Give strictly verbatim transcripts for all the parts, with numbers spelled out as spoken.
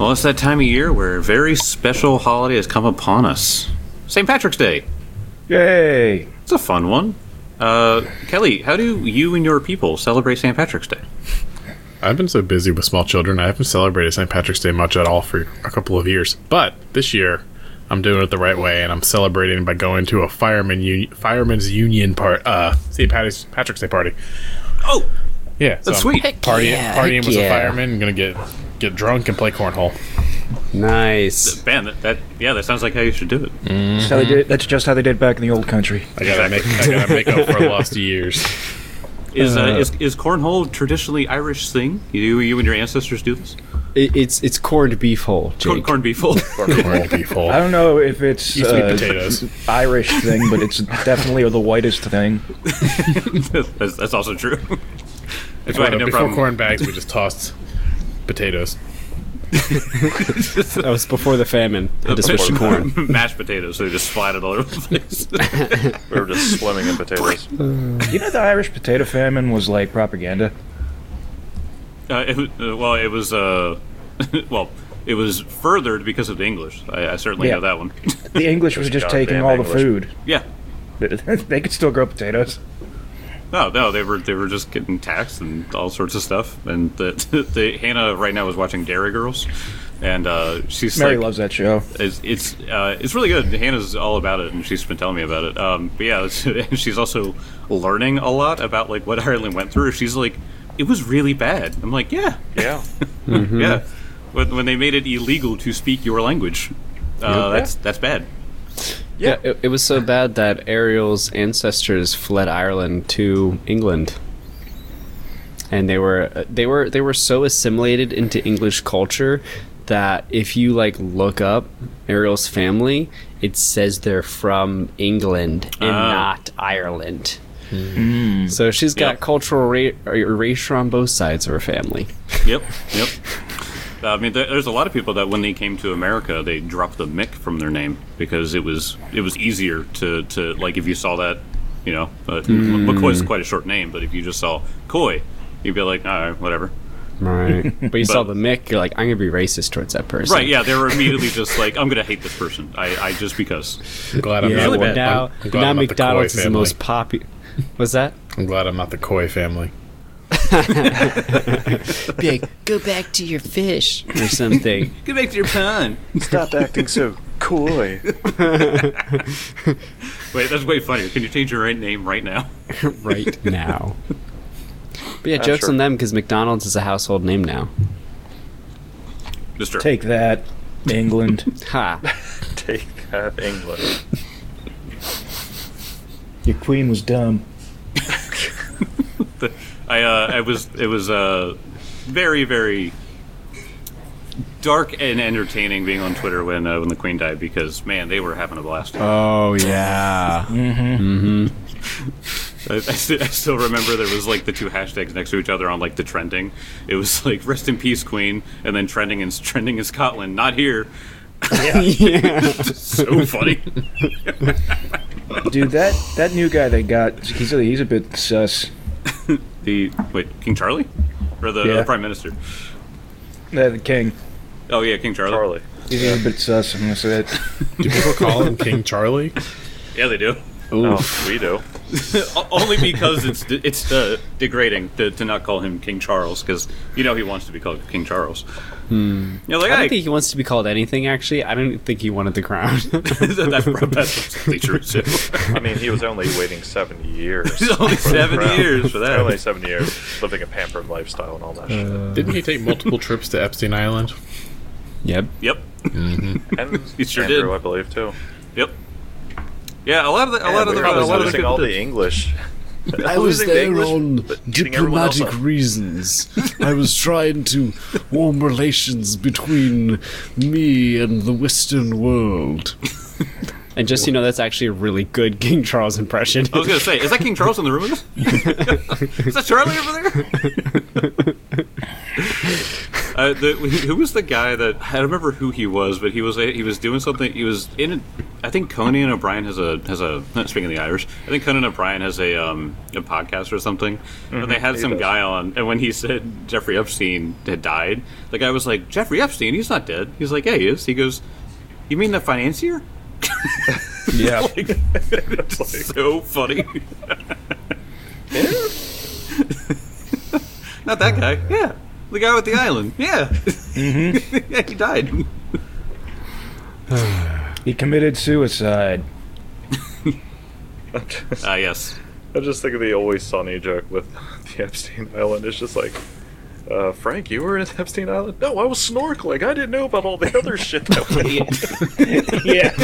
Well, it's that time of year where a very special holiday has come upon us. Saint Patrick's Day. Yay! It's a fun one. Uh, Kelly, how do you and your people celebrate Saint Patrick's Day? I've been so busy with small children, I haven't celebrated Saint Patrick's Day much at all for a couple of years. But this year, I'm doing it the right way, and I'm celebrating by going to a fireman uni- fireman's union part, uh, Saint Patrick's, Patrick's Day party. Oh, yeah, that's so I'm sweet. Partying, yeah, partying heck with yeah. a fireman. I'm gonna get get drunk and play cornhole. Nice. Man, that, that yeah, that sounds like how you should do it. That's, how they did, that's just how they did back in the old country. I gotta make I gotta make up for lost years. Is, uh, Uh, is is cornhole traditionally Irish thing? You you and your ancestors do this? It, it's it's corned beef hole, Corn, Jake. corned beef hole. Corned beef hole. I don't know if it's You sweet uh, potatoes. Irish thing, but it's definitely the whitest thing. that's, that's also true. That's why I Before, had no before problem. corn bags, we just tossed potatoes. That was before the famine. Had to switch to corn. Mashed potatoes, so they just splattered all over the place. We were just swimming in potatoes. You know, the Irish potato famine was like propaganda. Uh, it, was- uh, well, it was uh, well, it was furthered because of the English. I, I certainly Yeah. know that one. The English was just taking Goddamn all the English. food. Yeah. They could still grow potatoes. No, no, they were they were just getting taxed and all sorts of stuff. And the, the Hannah right now is watching Dairy Girls, and uh, she's Mary like, loves that show. It's it's, uh, it's really good. Hannah's all about it, and she's been telling me about it. Um, but yeah, it's, and she's also learning a lot about like what Ireland went through. She's like, it was really bad. I'm like, yeah, Yeah. yeah. When, when they made it illegal to speak your language, uh, that's that's bad. Yeah, it, it was so bad that Ariel's ancestors fled Ireland to England, and they were they were they were so assimilated into English culture that if you like look up Ariel's family, it says they're from England and Ah. not Ireland. So she's got Yep. cultural ra- erasure on both sides of her family. Yep, yep. I mean, there, there's a lot of people that when they came to America, they dropped the Mick from their name because it was it was easier to, to like if you saw that, you know, uh, McCoy's quite a short name, but if you just saw Coy, you'd be like, all right, whatever. Right. But you saw But- the Mick, you're like, I'm gonna be racist towards that person. Right? Yeah, they were immediately just like, I'm gonna hate this person. I, I just because. I'm glad I'm Yeah, not well, I'm- now, I'm glad now I'm not the McDonald's Coy is the family. most popular. What's that? I'm glad I'm not the Coy family. Big, go back to your fish or something. Get back to your pun. Stop acting so coy. Wait, that's way funnier. Can you change your right name right now? Right now. But yeah, Yeah, jokes sure. on them because McDonald's is a household name now. Mister Take that, England. Ha. Take that, England. Your queen was dumb. I uh, I was it was uh, very very dark and entertaining being on Twitter when uh, when the Queen died because man they were having a blast. Oh, yeah. I, I, st- I still remember there was like the two hashtags next to each other on like the trending. It was like "Rest in peace, Queen," and then trending in trending in Scotland, not here. yeah. So funny. Dude, that, that new guy they got, he's a, he's a bit sus. The wait, King Charlie, or the, Yeah. the Prime Minister? Uh, the king. Oh yeah, King Charlie. Charlie. He's a bit sus, I'm gonna say it. Do people call him King Charlie? Yeah, they do. Oh, we do. O- Only because it's de- it's uh, degrading to, to not call him King Charles because you know he wants to be called King Charles. Hmm. You're like, I don't hey, think he wants to be called anything, actually. I don't think he wanted the crown. that's, that's absolutely true too. I mean, he was only waiting seventy years. It's only for the seven crown. yeat for that. Only seven years, living a pampered lifestyle and all that shit. Didn't he take multiple trips to Epstein Island? Yep. Yep, And He sure Andrew, did. I believe, too. yep. Yeah, a lot of the, a lot of the, We're a lot of the losing all people the did. English. I was Losing the there English, on but getting everyone else diplomatic up. reasons. I was trying to warm relations between me and the Western world. And just so you know, that's actually a really good King Charles impression. I was gonna say, is that King Charles in the room with us? Is that Charlie over there? uh, the, who was the guy that I don't remember who he was, but he was he was doing something. He was in. A, I think Conan O'Brien has a has a. Speaking of the Irish, I think Conan O'Brien has a um a podcast or something. Mm-hmm, and they had some does. guy on, and when he said Jeffrey Epstein had died, the guy was like, "Jeffrey Epstein, he's not dead." He's like, "Yeah, he is." He goes, "You mean the financier?" Yeah. Like, it's like, so funny. Not that guy. Yeah. The guy with the island. Yeah. Mm-hmm. Yeah, he died. He committed suicide. just, Ah, uh, yes. I just think of the Always Sunny joke with the Epstein Island. It's just like, uh, Frank, you were in Epstein Island? No, I was snorkeling. I didn't know about all the other shit that went on. Yeah.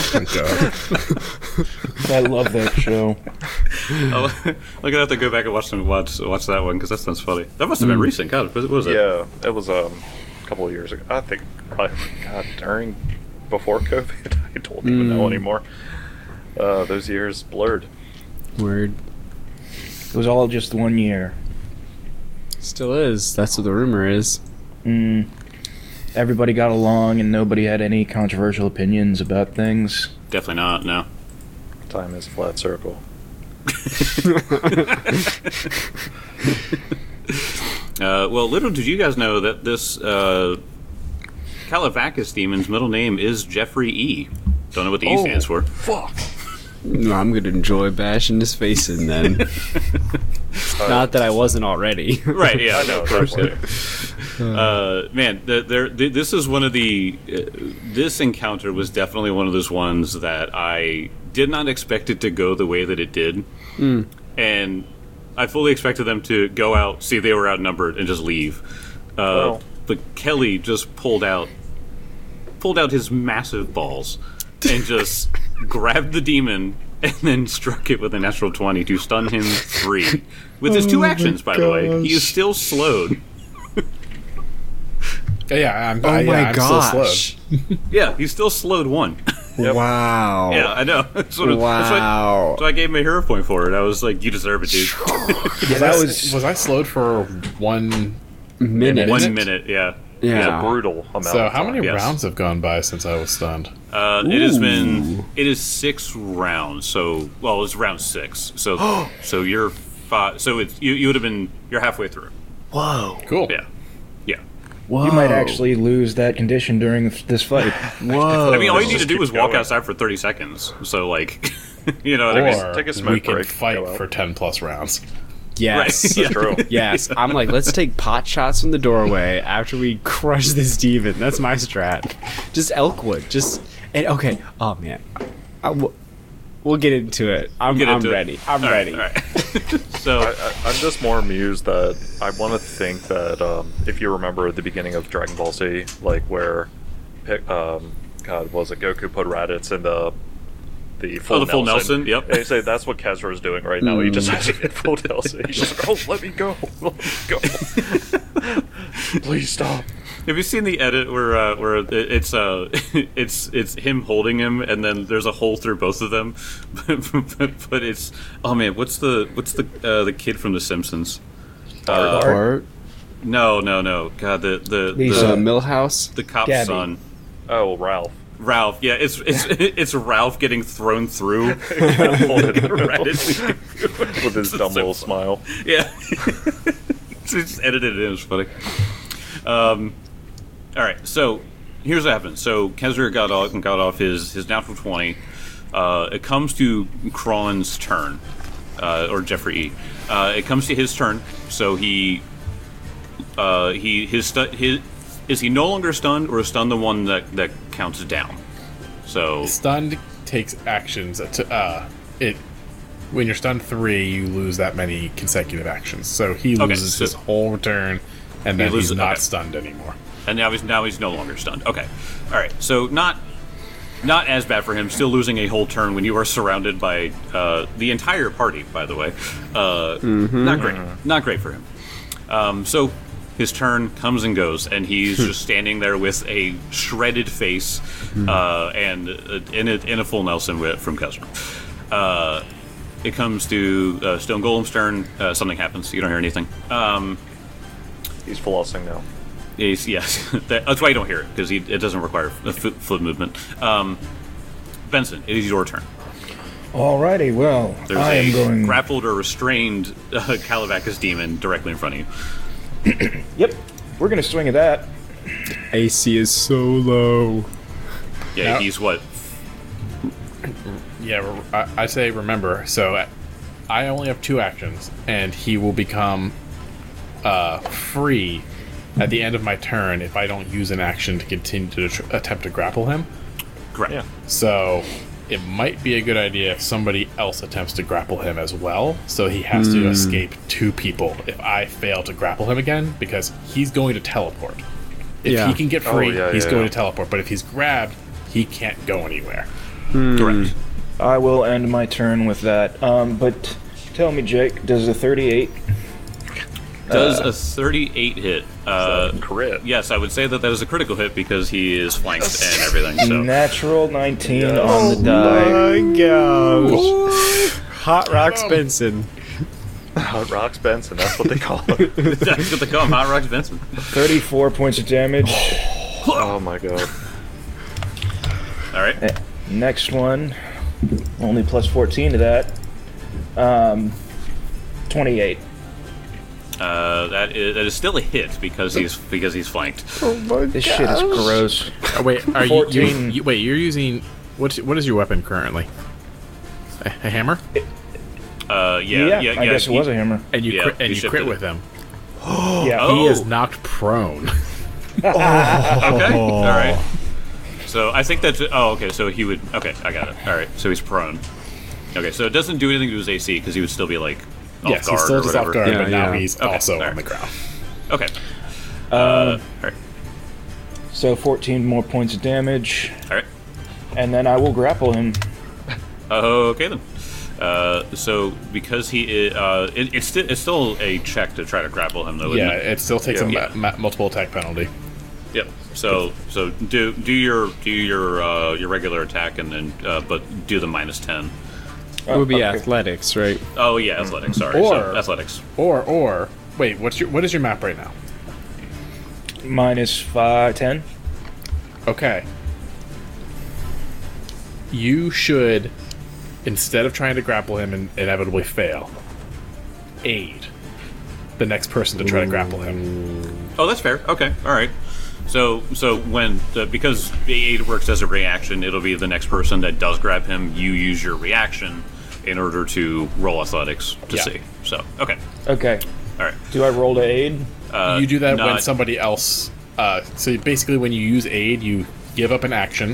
I love that show. I'm gonna have to go back and watch them watch watch that one because that sounds funny. That must have been mm. recent. God, what was it? Yeah, it was um, a couple of years ago. I think probably God during before COVID. I don't even mm. know anymore. Uh, those years blurred. Word. It was all just one year. Still is. That's what the rumor is. Mm. Everybody got along and nobody had any controversial opinions about things. Definitely not, no. Time is a flat circle. uh, well, little did you guys know that this uh, Calavacus demon's middle name is Jeffrey E. Don't know what the E oh, stands for. Fuck. No, I'm going to enjoy bashing his face in then. uh, Not that I wasn't already. Right, yeah, I know, of course. Uh, man, the, there, the, this is one of the. Uh, this encounter was definitely one of those ones that I did not expect it to go the way that it did. Mm. And I fully expected them to go out, see they were outnumbered, and just leave. Uh, well. But Kelly just pulled out, pulled out his massive balls and just grabbed the demon and then struck it with a natural twenty to stun him three. With his two oh actions, by gosh. the way. He is still slowed. Yeah, I'm, oh I, my yeah, I'm gosh. still slowed. Yeah, he's still slowed one. Yep. Wow. Yeah, I know. That's what, wow. That's what, so I gave him a hero point for it. I was like, you deserve it, dude. Yeah, that was... Was I slowed for one minute? One minute, yeah. Yeah. It's a brutal amount So of how time. many Yes. rounds have gone by since I was stunned? Uh, it has been, it is six rounds. So, well, it's round six. So, so you're five, so it's, you, you would have been, you're halfway through. Whoa. Cool. Yeah. Yeah. Whoa. You might actually lose that condition during this fight. Whoa. I mean, all you Let's need to just do keep is walk going. outside for thirty seconds. So, like, you know what I mean? Or Take a smoke we can break, fight go out. for ten plus rounds. Yes. Right. Yeah. True. Yes. I'm like, let's take pot shots from the doorway after we crush this demon. That's my strat. Just Elkwood. Just and okay. Oh man. I w- we'll get into it. I'm, Get I'm into it. ready. I'm All right, ready. all right. So, I, I, I'm just more amused that I want to think that um, if you remember at the beginning of Dragon Ball Z, like where, pick, um, God, was it Goku put Raditz in the the full Oh, the full Nelson? Nelson, yep. And you say that's what Kezra is doing right now. He just has to get full Nelson. He's just like, oh, let me go, let me go. Please stop. have you seen the edit where uh, where it- it's uh it's it's him holding him and then there's a hole through both of them, but, but, but it's oh man, what's the what's the uh, the kid from The Simpsons? Uh, Bart, no, no, no. God, the the Lisa. uh, the, Millhouse. the cop's Gabby. son. Oh, Ralph. Ralph, yeah, it's it's it's Ralph getting thrown through. Raditz. With his dumb So little funny. smile. Yeah, it's just edited it in. It was funny. Um, all right, so here's what happens. So Kezra got off got off his his natural twenty. Uh, it comes to Kron's turn, uh, or Jeffrey E. Uh, it comes to his turn. So he uh, he his stu- his is he no longer stunned, or is stunned the one that that counts down? So Stunned takes actions to uh it when you're stunned three, you lose that many consecutive actions. So he Okay, loses so- his whole turn, and then loses- he's not okay. stunned anymore. and now he's now he's no longer stunned. Okay, all right. So not not as bad for him. Still losing a whole turn when you are surrounded by uh, the entire party. By the way, uh, not great. Not great for him. Um, so his turn comes and goes, and he's just standing there with a shredded face uh, and uh, in, a, in a full Nelson whip from Kessler. Uh, it comes to uh, Stone Golem's turn. Uh, something happens. You don't hear anything. Um, He's flossing now. he's, yes, that, that's why you don't hear it, because it doesn't require a f- foot movement. Um, Benson, it is your turn. Alrighty, well, There's I a am going. grappled or restrained uh, Calabacus demon directly in front of you. Yep, we're gonna swing at that. A C is so low. Yeah, Now- he's what? Yeah, re- I, I say remember. So uh, I only have two actions, and he will become uh, free at the end of my turn if I don't use an action to continue to tr- attempt to grapple him. Correct. Yeah. So it might be a good idea if somebody else attempts to grapple him as well. So he has to escape two people if I fail to grapple him again, because he's going to teleport. If Yeah. he can get Oh, free, yeah, he's yeah, going yeah. to teleport. But if he's grabbed, he can't go anywhere. Correct. I will end my turn with that. Um, but tell me, Jake, does a thirty-eight? Does a thirty-eight hit? Uh, Crit. yes, I would say that that is a critical hit because he is flanked and everything. So Natural nineteen Yes. on the die. my gosh. Hot Rocks Benson. Hot Rocks Benson, that's what they call it. that's what they call him, Hot Rocks Benson. thirty-four points of damage. Oh my god. All right. Next one, only plus fourteen to that. Um, twenty-eight. Uh, that is that is still a hit because he's because he's flanked. This shit is gross. Oh, wait, are you, you, fourteen. you? Wait, you're using what's what is your weapon currently? A, a hammer, Uh, yeah, yeah, yeah. I guess it he- was a hammer. and you Yeah, crit, he and you shifted crit it. with him. Yeah. Oh. He is knocked prone. Okay. All right. So I think that's oh okay. So he would okay. I got it. All right. So he's prone. Okay. So it doesn't do anything to his A C because he would still be like off Yes, guard he's still or just whatever. off guard, Yeah, but now yeah. he's Okay, also alright. on the ground. Okay. Uh, all right. So fourteen more points of damage, All right. and then I will grapple him. Okay then. Uh, so because he, i- uh, it, it's still it's still a check to try to grapple him though. Yeah, Isn't it? it still takes Yeah. a ma- ma- multiple attack penalty. Yep. So so do do your do your uh, your regular attack and then uh, but do the minus ten. It would be okay. athletics, right? Oh yeah, athletics. Sorry. Or- so athletics. Or or wait, what's your what is your map right now? Minus five, ten. Okay. You should, instead of trying to grapple him and inevitably fail, aid the next person to try to grapple him. Oh, that's fair. Okay. All right. So so when uh, because the aid works as a reaction, it'll be the next person that does grab him. You use your reaction in order to roll athletics to Yeah. see. So okay. Okay. All right. Do I roll to aid? Uh, you do that when not- somebody else. Uh, so basically, when you use aid, you give up an action,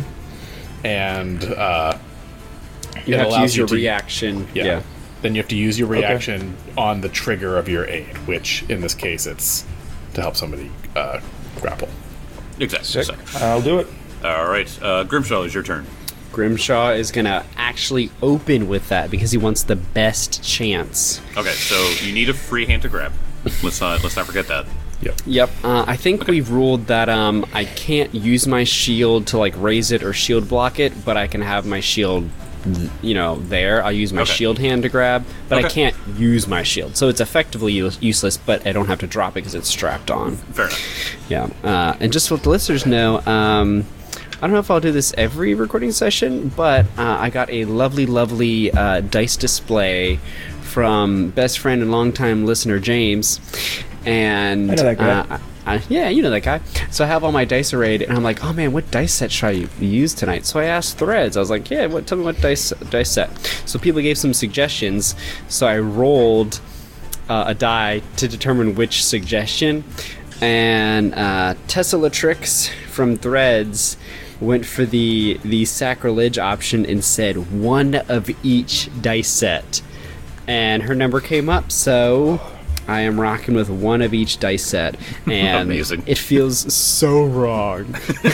and uh, You it have to allows use you your to- reaction. Yeah. Yeah. Then you have to use your reaction on the trigger of your aid, which in this case it's to help somebody uh, grapple. Exactly. Sick. So, I'll do it. all right. Uh, Grimshaw, is your turn. Grimshaw is gonna actually open with that because he wants the best chance. Okay. So you need a free hand to grab. Let's not let's not forget that. Yep. Yep. Uh, I think we've ruled that um, I can't use my shield to like raise it or shield block it, but I can have my shield, you know, there. I'll use my Okay. shield hand to grab, but I Okay. can't use my shield, so it's effectively use- useless. But I don't have to drop it because it's strapped on. Fair enough. Yeah. Uh, and just to let the listeners know, um, I don't know if I'll do this every recording session, but uh, I got a lovely, lovely uh, dice display from best friend and longtime listener James, and I know that guy. Uh, I, I, yeah, you know that guy. So I have all my dice arrayed, and I'm like, oh man, what dice set should I use tonight? So I asked Threads. I was like, yeah, what? Tell me what dice dice set. So people gave some suggestions. So I rolled uh, a die to determine which suggestion, and uh, Tesselatrix from Threads went for the the sacrilege option and said one of each dice set, and her number came up. So I am rocking with one of each dice set, and Amazing. it feels so wrong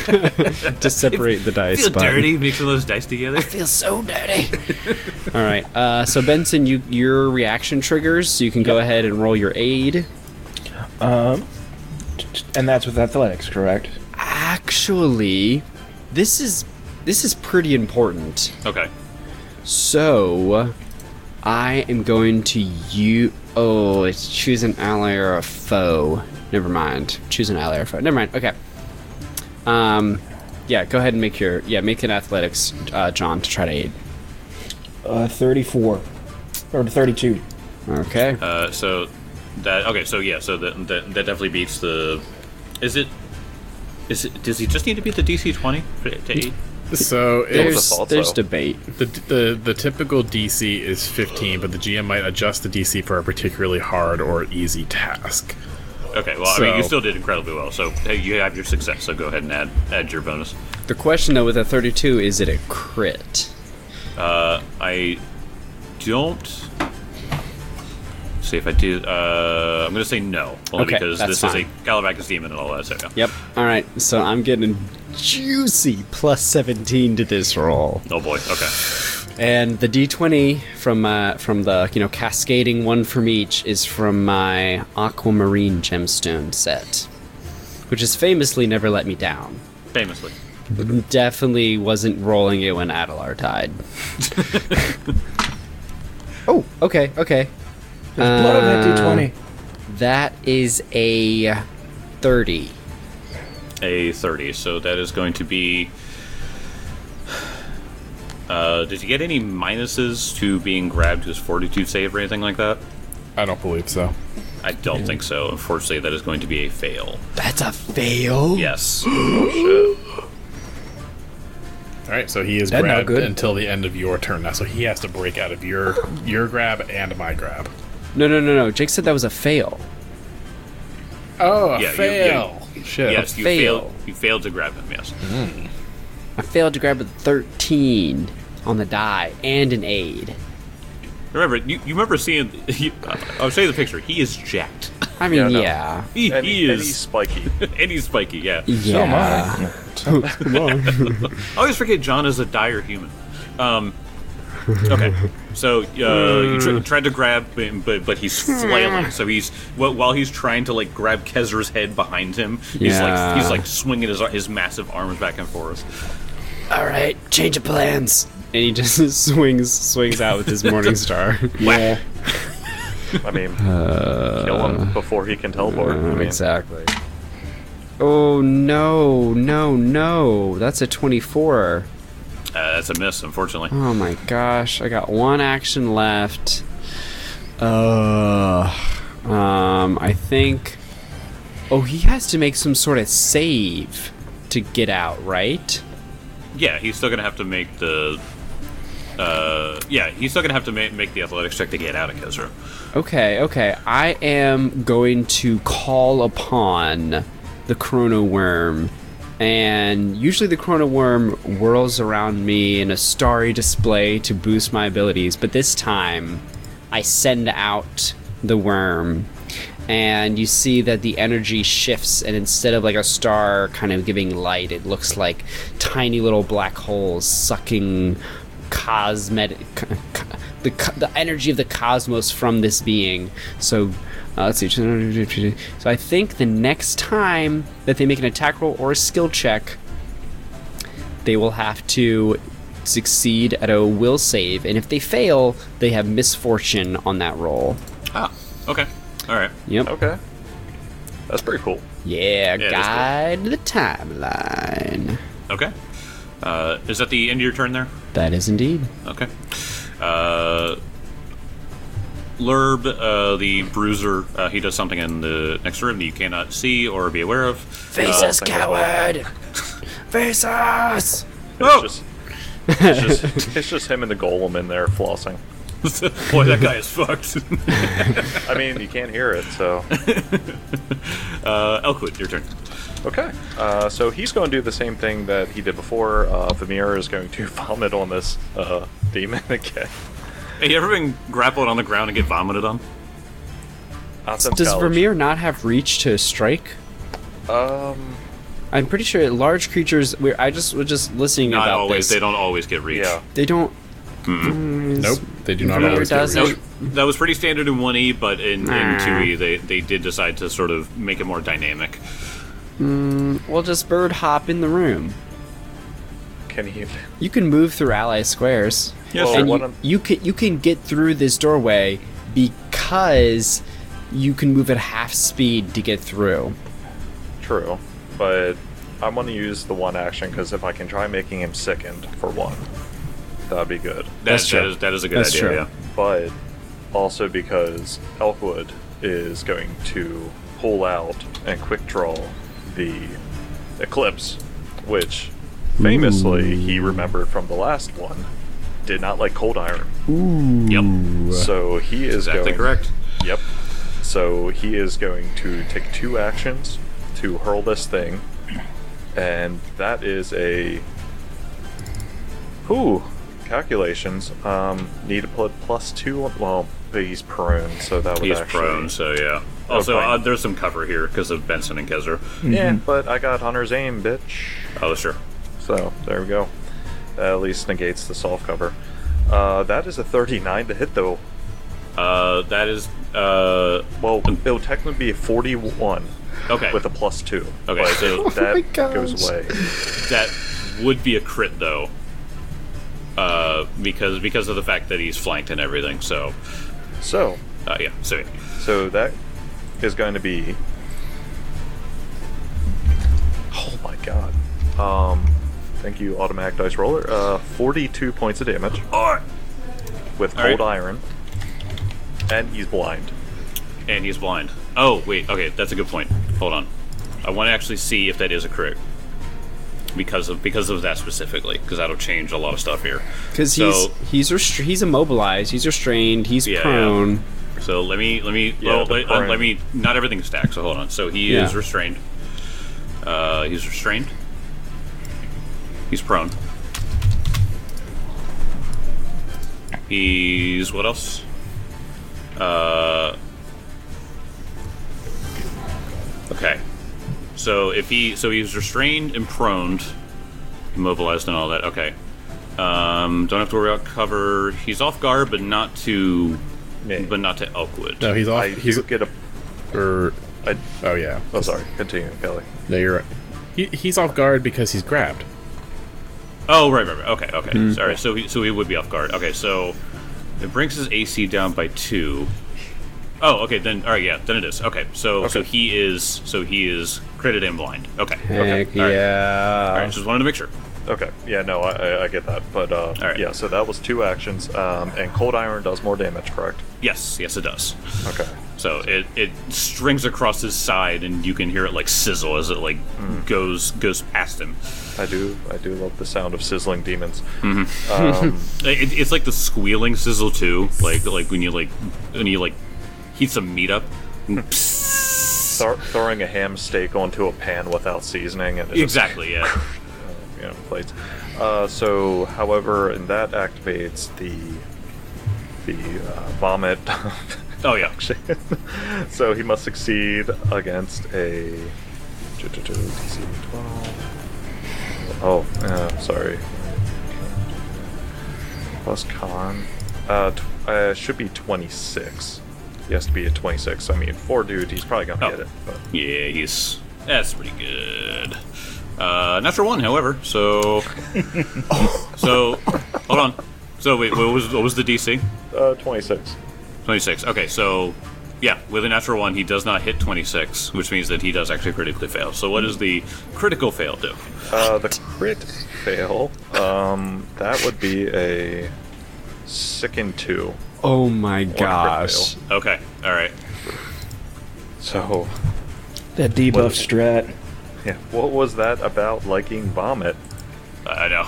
to separate the dice. Feel but- dirty mixing those dice together. Feels so dirty. All right, uh, so Benson, you your reaction triggers, so you can go ahead and roll your aid. Um, And that's with athletics, correct? Actually, this is this is pretty important. Okay. So, I am going to you. Oh, it's choose an ally or a foe. Never mind. Choose an ally or a foe. Never mind. Okay. Um, yeah. Go ahead and make your yeah make an athletics, uh, John, to try to aid. Uh, thirty-four. Or thirty-two. Okay. Uh, so that okay. So yeah. So that that, that definitely beats the. Is it? Is it? Does he just need to beat the D C twenty to aid? So There's it's, thought there's so. debate. the, the the typical D C is fifteen, but the G M might adjust the D C for a particularly hard or easy task. Okay. Well, I mean, you So- still did incredibly well. So hey, you have your success. So go ahead and add add your bonus. The question though with a thirty-two, is it a crit? Uh, I don't. See if I do. Uh, I'm going to say no, only Okay, because that's this fine. is a Galvacus demon and all that. So yeah. Yep. All right. So I'm getting juicy plus seventeen to this roll. Oh boy. Okay. And the D twenty from uh, from the you know cascading one from each is from my Aquamarine gemstone set, which has famously never let me down. Famously. Definitely wasn't rolling it when Adelar died. Oh, okay, okay. There's blood on that Uh, D twenty. That is a thirty. A thirty. So that is going to be. Uh, did you get any minuses to being grabbed to his fortitude save or anything like that? I don't believe so. I don't think so. Unfortunately, that is going to be a fail. That's a fail. Yes. All right, so he is That's not grabbed good. until the end of your turn now. So he has to break out of your your grab and my grab. No, no, no, no. Jake said that was a fail. Oh, a Yeah, you- fail. Shit. Yes, you fail. failed. You failed to grab him. Yes. I failed to grab a thirteen on the die and an aid. Remember, you, you remember seeing. He, I'll show you the picture. He is jacked. I mean, Yeah, no. yeah. He, And, he and he's is. spiky. And he's spiky. Yeah. So am Yeah. I. I always forget John is a dire human. Um, okay, so uh, you tr- tried to grab him, but but he's flailing. So he's wh- while he's trying to like grab Kezra's head behind him, he's Yeah. like he's like swinging his his massive arms back and forth. All right, change of plans. And he just swings swings out with his morning star. Yeah. I mean, kill him before he can teleport. I mean, Exactly. Oh no, no, no! That's a twenty-four. Uh, that's a miss, unfortunately. Oh my gosh, I got one action left. Uh, um, I think. Oh, he has to make some sort of save to get out, right? Yeah, he's still gonna have to make the. Uh, yeah, he's still gonna have to ma- make the athletics check to get out of Kezra. Okay, okay. I am going to call upon the Chrono Worm. And usually the Chrono Worm whirls around me in a starry display to boost my abilities, but this time I send out the worm, and you see that the energy shifts, and instead of like a star kind of giving light, it looks like tiny little black holes sucking cosmetic the co- the energy of the cosmos from this being. So uh, let's see. So I think the next time that they make an attack roll or a skill check, they will have to succeed at a will save, and if they fail, they have misfortune on that roll. Ah, okay, all right. Yep. okay. That's pretty cool. Yeah, Yeah, it is guide to the timeline. Okay. Uh, is that the end of your turn there? That is indeed. Okay. Uh, Lurb, uh, the bruiser, uh, he does something in the next room that you cannot see or be aware of. Face Uh, us, coward! Face us! It's Oh! just, it's just, it's just him and the golem in there flossing. Boy, that guy is fucked. I mean, you can't hear it, so. uh, Elkwood, your turn. Okay. Uh, so he's going to do the same thing that he did before. Uh, Vamir is going to vomit on this uh, demon again. Hey, you ever been grappled on the ground and get vomited on? Awesome Does college. Vermeer not have reach to strike? Um, I'm pretty sure large creatures. We're, I just was just listening Not about always. this. They don't always get reach. yeah. They don't. Nope, they do not Remember always get does reach. it? That was pretty standard in one E, but in, in Nah. two E they, they did decide to sort of make it more dynamic. We'll just bird hop in the room. Can he? You can move through ally squares. Yes, Well, sir. and what you, I'm- you can you can get through this doorway because you can move at half speed to get through. True, but I want to use the one action because if I can try making him sickened for one, that'd be good. That, That's that true. is that is a good That's idea. true. Yeah. But also because Elkwood is going to pull out and quick draw the Eclipse, which famously he remembered from the last one did not like Cold Iron. Yep. So he is Exactly going. correct. Yep. So he is going to take two actions to hurl this thing, and that is a. Whew. Calculations. Um, need to put plus two. On, well, but he's prone, so that would He's actually. prone, so yeah. Also, fine. uh, there's some cover here because of Benson and Kezer. Yeah, but I got Hunter's aim, bitch. Oh, sure. So there we go. That at least negates the soft cover. Uh, that is a thirty-nine to hit, though. Uh, that is uh Well, it'll technically be a forty-one okay. with a plus two. Okay, but so- that goes away. That would be a crit though. Uh, because because of the fact that he's flanked and everything. So, So, uh, yeah. So yeah. so that is going to be. Oh my god. Um, thank you, automatic dice roller. Uh, forty-two points of damage Alright. with All right. cold iron, and he's blind. And he's blind. Oh wait. Okay, that's a good point. Hold on. I want to actually see if that is a crit. Because of because of that specifically, because that'll change a lot of stuff here. Because So- he's he's restra- he's immobilized, he's restrained, he's Yeah, prone. So let me let me Yeah, well, the let, uh, prone. let me not everything's stacked. So hold on. So he is Yeah. restrained. Uh, he's restrained. He's prone. He's what else? Uh. Okay. So if he so he's restrained and proned, immobilized and all that. Okay. Um, don't have to worry about cover. He's off guard, but not to, Me. but not to Elkwood. No, he's off. I he's do get a. or I, oh yeah. oh, sorry. Continue, Kelly. No, you're right. He, he's off guard because he's grabbed. Oh, right, right, right. Okay, okay. Sorry. So he, so he would be off guard. Okay, so it brings his A C down by two. Oh, okay. Then, all right, yeah. Then it is. Okay, so so Okay. he is so he is critted and blind. Okay. Heck okay. All right. yeah. All right. Just wanted to make sure. Okay. Yeah. No, I, I- I get that, but uh, right. yeah. So that was two actions, um, and cold iron does more damage, correct? Yes, yes, it does. Okay. So it, it strings across his side, and you can hear it like sizzle as it like goes goes past him. I do. I do love the sound of sizzling demons. Mm-hmm. Um, It, it's like the squealing sizzle too, like like when you like when you like heat some meat up. throw- throwing a ham steak onto a pan without seasoning and it just, Exactly. Yeah. you know, plates. Uh, so, however, and that activates the the uh, vomit. Oh yeah. So he must succeed against a D C twelve. Oh, uh, sorry. Plus con. Uh, t- uh, should be twenty-six. He has to be at twenty-six. I mean, four dude, he's probably gonna Oh. get it. But Yeah, he's that's pretty good. Uh, natural one, however. So, so hold on. So wait, what was what was the D C? uh, twenty-six. twenty-six. Okay, so yeah, with a natural one, he does not hit twenty-six, which means that he does actually critically fail. So what does the critical fail do? Uh, the crit fail. Um, that would be a sicken two. Oh my crit gosh. fail. Okay, all right. So, That debuff What- strat. yeah, what was that about liking vomit? I know.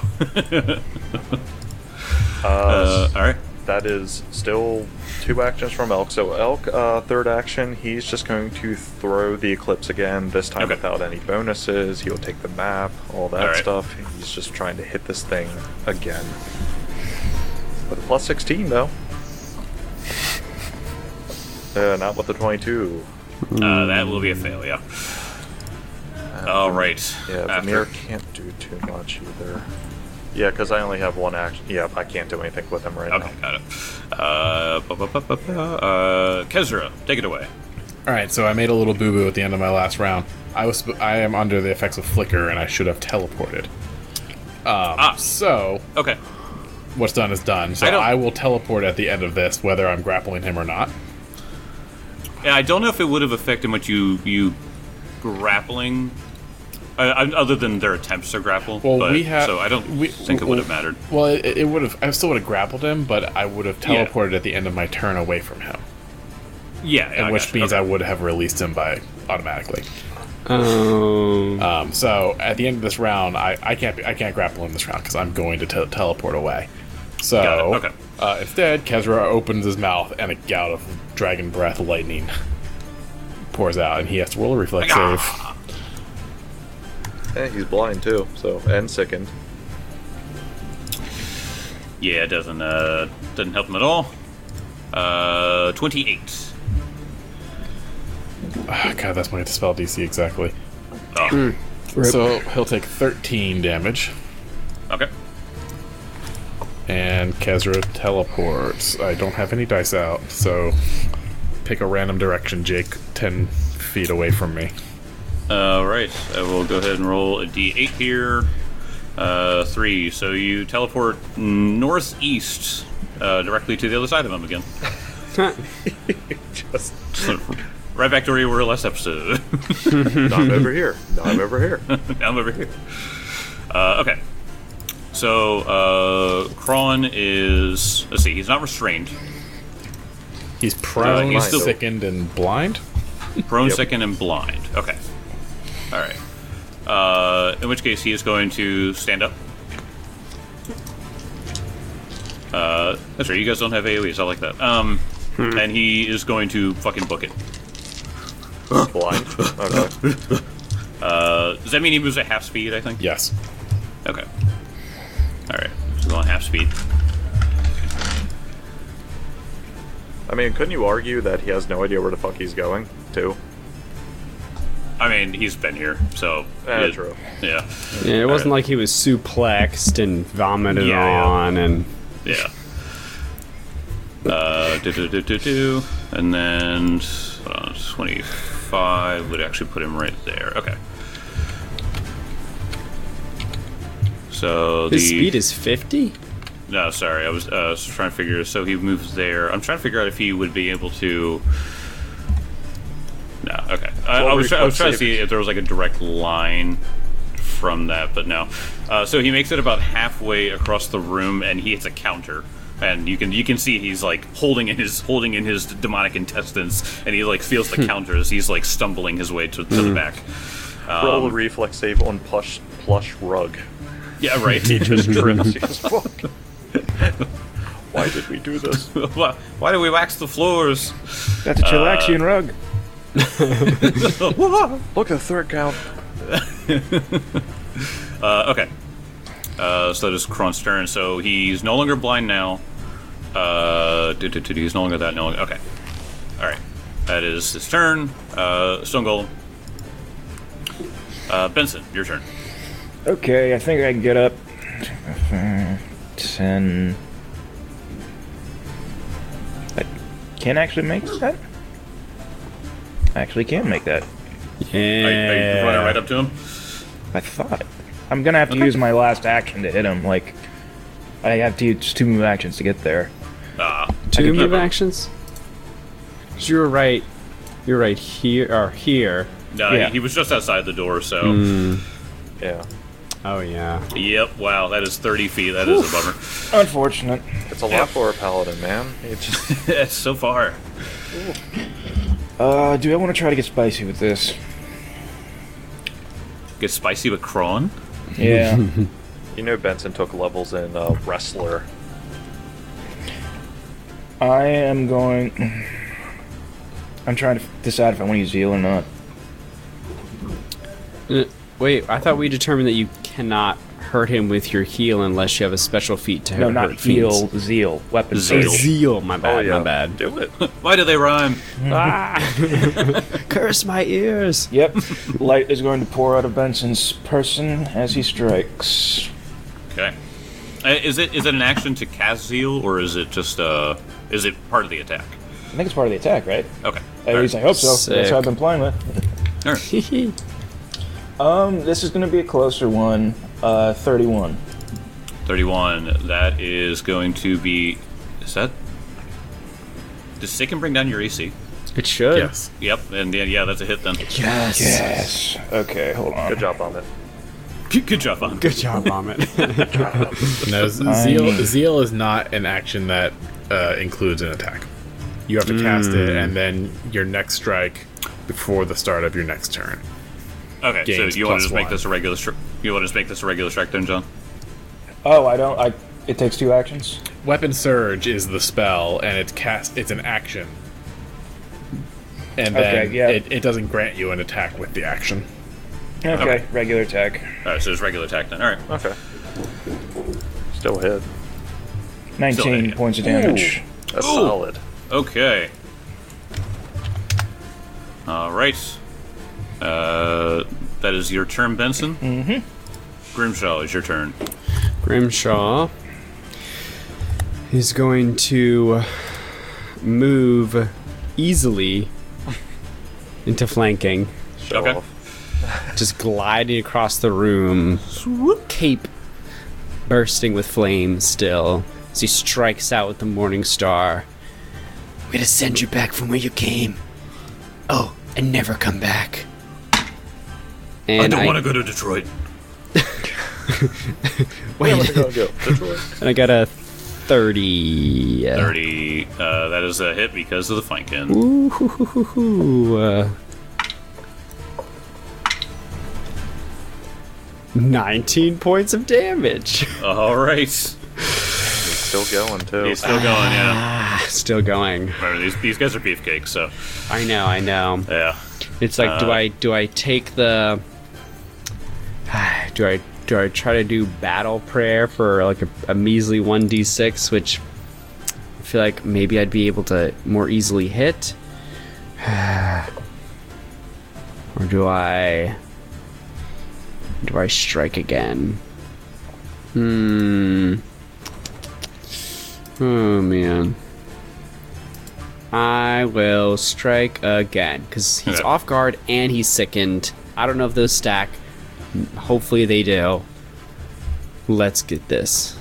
Uh, uh, all right. that is still two actions from Elk. So Elk, uh, third action, he's just going to throw the Eclipse again, this time Okay. without any bonuses. He'll take the map, all that Alright. stuff. He's just trying to hit this thing again. With a plus sixteen, though. Uh, not with the twenty-two. Uh, that will be a fail. Yeah. All right. Yeah, After- Vermeer can't do too much either. Yeah, because I only have one action. Yeah, I can't do anything with him right Okay, now. got it. Uh, ba- ba- ba- ba- ba- uh, Kezra, take it away. All right, so I made a little boo boo at the end of my last round. I was I am under the effects of flicker, and I should have teleported. Um, Ah. So Okay. what's done is done. So I don't- I will teleport at the end of this, whether I'm grappling him or not. Yeah, I don't know if it would have affected much you you grappling, uh, other than their attempts to grapple. Well, but, we have. so I don't we, think it would have mattered. Well, it, it would have. I still would have grappled him, but I would have Yeah. teleported at the end of my turn away from him, Yeah, yeah I which gotcha. means okay. I would have released him by automatically. Um, Um, so at the end of this round, I, I can't be, I can't grapple him this round because I'm going to te- teleport away. So Got it, okay. uh, instead, Kezra opens his mouth and a gout of dragon breath lightning pours out, and he has to roll a reflex save. Ah. Eh, he's blind too, so and sickened. Yeah, it doesn't uh doesn't help him at all. Uh, twenty-eight. Ah, God, that's my dispel D C exactly. Oh, So he'll take thirteen damage, okay. and Kezra teleports. I don't have any dice out, so pick a random direction, Jake, ten feet away from me. All right, I will go ahead and roll a d eight here. Uh, three. So you teleport northeast, uh, directly to the other side of him again. Just, Right back to where you were last episode. no, I'm over here. No, I'm over here. I'm over here. Uh, okay. So, uh, Kron is. Let's see, he's not restrained. He's prone, he's still- sickened, and blind. Prone, Yep. second, and blind. Okay. Alright. Uh, in which case, he is going to stand up. Uh, that's right, you guys don't have A O Es, I like that. Um, and he is going to fucking book it. Blind. Okay. Uh, does that mean he moves at half speed, I think? Yes. Okay. Alright, so going half speed. I mean, couldn't you argue that he has no idea where the fuck he's going to? I mean, he's been here, so. Eh, it- true. Yeah. yeah, it wasn't Alright. like he was suplexed and vomited Yeah, yeah. on, and Yeah. Uh, do do do do do, and then uh, twenty-five would actually put him right there. Okay. So his the speed is fifty. no, sorry, I was, uh, was trying to figure. So he moves there. I'm trying to figure out if he would be able to. No, okay. I, I Well, was, try, I was trying to reflex see if there was like a direct line from that, but no. Uh, so he makes it about halfway across the room, and he hits a counter. And you can you can see he's like holding in his holding in his demonic intestines, and he like feels the counter as he's like stumbling his way to, to the back. Roll a Um, reflex save on plush plush rug. yeah, right. He just trips. He goes, fuck. Why did we do this? why, why do we wax the floors? That's a Chilaxian rug. Look at the third count. Uh, okay. Uh, so that is Kron's turn. So he's no longer blind now. Uh, do, do, do, do, he's no longer that. No longer. Okay. All right. That is his turn. Uh, Stone Golem. Uh, Benson, your turn. Okay, I think I can get up. Ten. I can actually make that? I actually can make that. Are, you- are you running right up to him? I thought. I'm gonna have to use my last action to hit him. Like, I have to use two move actions to get there. Ah. Two can move keep- actions. 'Cause you're right. You're right here or here. No, Yeah. he, he was just outside the door. So. Yeah. Oh yeah. Yep. Wow. That is thirty feet. That is a bummer. Unfortunate. It's a lot for a paladin, man. It just, It's so far. Uh, do I want to try to get spicy with this? Get spicy with Kron. Yeah. you know, Benson took levels in uh, wrestler. I am going. I'm trying to decide if I want to use heal or not. Uh, Wait, I thought we determined that you cannot hurt him with your heal unless you have a special feat to No, hurt not fiends. heal. Zeal. Weapon. Zeal. Oh, zeal. My bad. Oh, yeah. My bad. Do it. Why do they rhyme? Ah! Curse my ears. Yep. Light is going to pour out of Benson's person as he strikes. Okay. Uh, is it is it an action to cast Zeal, or is it just uh is it part of the attack? I think it's part of the attack, right? Okay. At least I hope so. Sick. That's what I've been playing with. All right. Um, this is going to be a closer one. Uh, thirty-one. thirty-one. That is going to be. Is that? Does Sicken bring down your A C? It should. Yes. Yep. And yeah, yeah, that's a hit then. Yes. Yes. Okay, hold on. Good job on it. Good, good job, on. Good job, Vomit. No, Zeal, Zeal is not an action that uh, includes an attack. You have to cast it, and then your next strike before the start of your next turn. Okay, Gains so you want to plus just make one. this a regular? Stri- you want to just make this a regular strike then, John? Oh, I don't. I. It takes two actions. Weapon Surge is the spell, and it's cast. It's an action, and Okay, then yeah. it, it doesn't grant you an attack with the action. Okay, Okay. regular attack. All right, so it's regular attack then. All right. Okay. Still hit. nineteen hit. points of damage. That's solid. Okay. All right. Uh, that is your turn, Benson. Mm-hmm. Grimshaw, is your turn. Grimshaw is going to move easily into flanking, Show Okay. off. just gliding across the room, cape bursting with flames still, as he strikes out with the Morning Star. I'm gonna send you back from where you came. Oh, and never come back. And I don't want to go to Detroit. Wait, Go, go. Detroit. and I got a thirty. thirty. Uh, that is a hit because of the flanking. Ooh, uh, nineteen points of damage. All right. Still going, too. He's still going, yeah. Still going. Remember, these, these guys are beefcakes, so I know, I know. yeah. It's like, do Uh, I do I take the? Do I do I try to do battle prayer for like a, a measly one d six, which I feel like maybe I'd be able to more easily hit, or do I do I strike again? Hmm. Oh man. I will strike again because he's Okay. off guard and he's sickened. I don't know if those stack. Hopefully they do. Let's get this.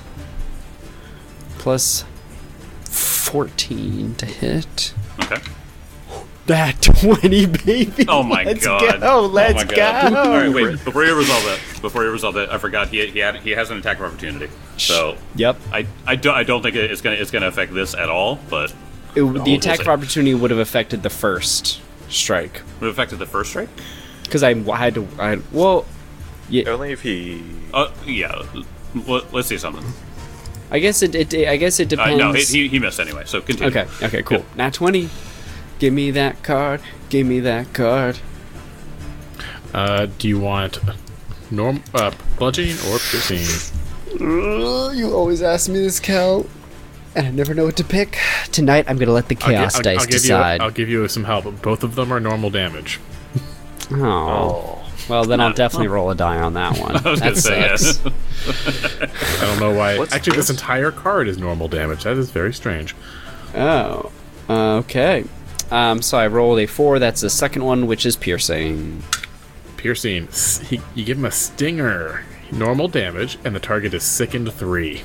Plus fourteen to hit. Okay. That twenty, baby. Oh my let's god. Go. Let's oh my god. go. All right, wait. Before you resolve that, before you resolve that, I forgot he he had he has an attack of opportunity. So Yep. I I don't I don't think it's gonna it's gonna affect this at all, but It, we'll the attack see. of opportunity would have affected the first strike it affected the first strike. because I had to. I had, well, yeah. Only if he... Uh, yeah. Let, let's see something. I guess it. it I guess it Uh, depends. no, he, he he missed anyway. So continue. Okay. Okay. Cool. Good. Nat twenty. Give me that card. Give me that card. Uh, do you want norm uh, bludgeoning or piercing? You always ask me this, Cal, and I never know what to pick. Tonight, I'm gonna let the I'll gi- chaos I'll- dice I'll give decide. You, I'll give you some help. Both of them are normal damage. oh. Oh. Well, then I'll definitely roll a die on that one. I was That gonna say sucks. yeah. I don't know why. What's Actually, this this? entire card is normal damage. That is very strange. Oh. Okay. Um. So I rolled a four. That's the second one, which is piercing. Piercing. S- He, you give him a stinger. Normal damage, and the target is sickened three.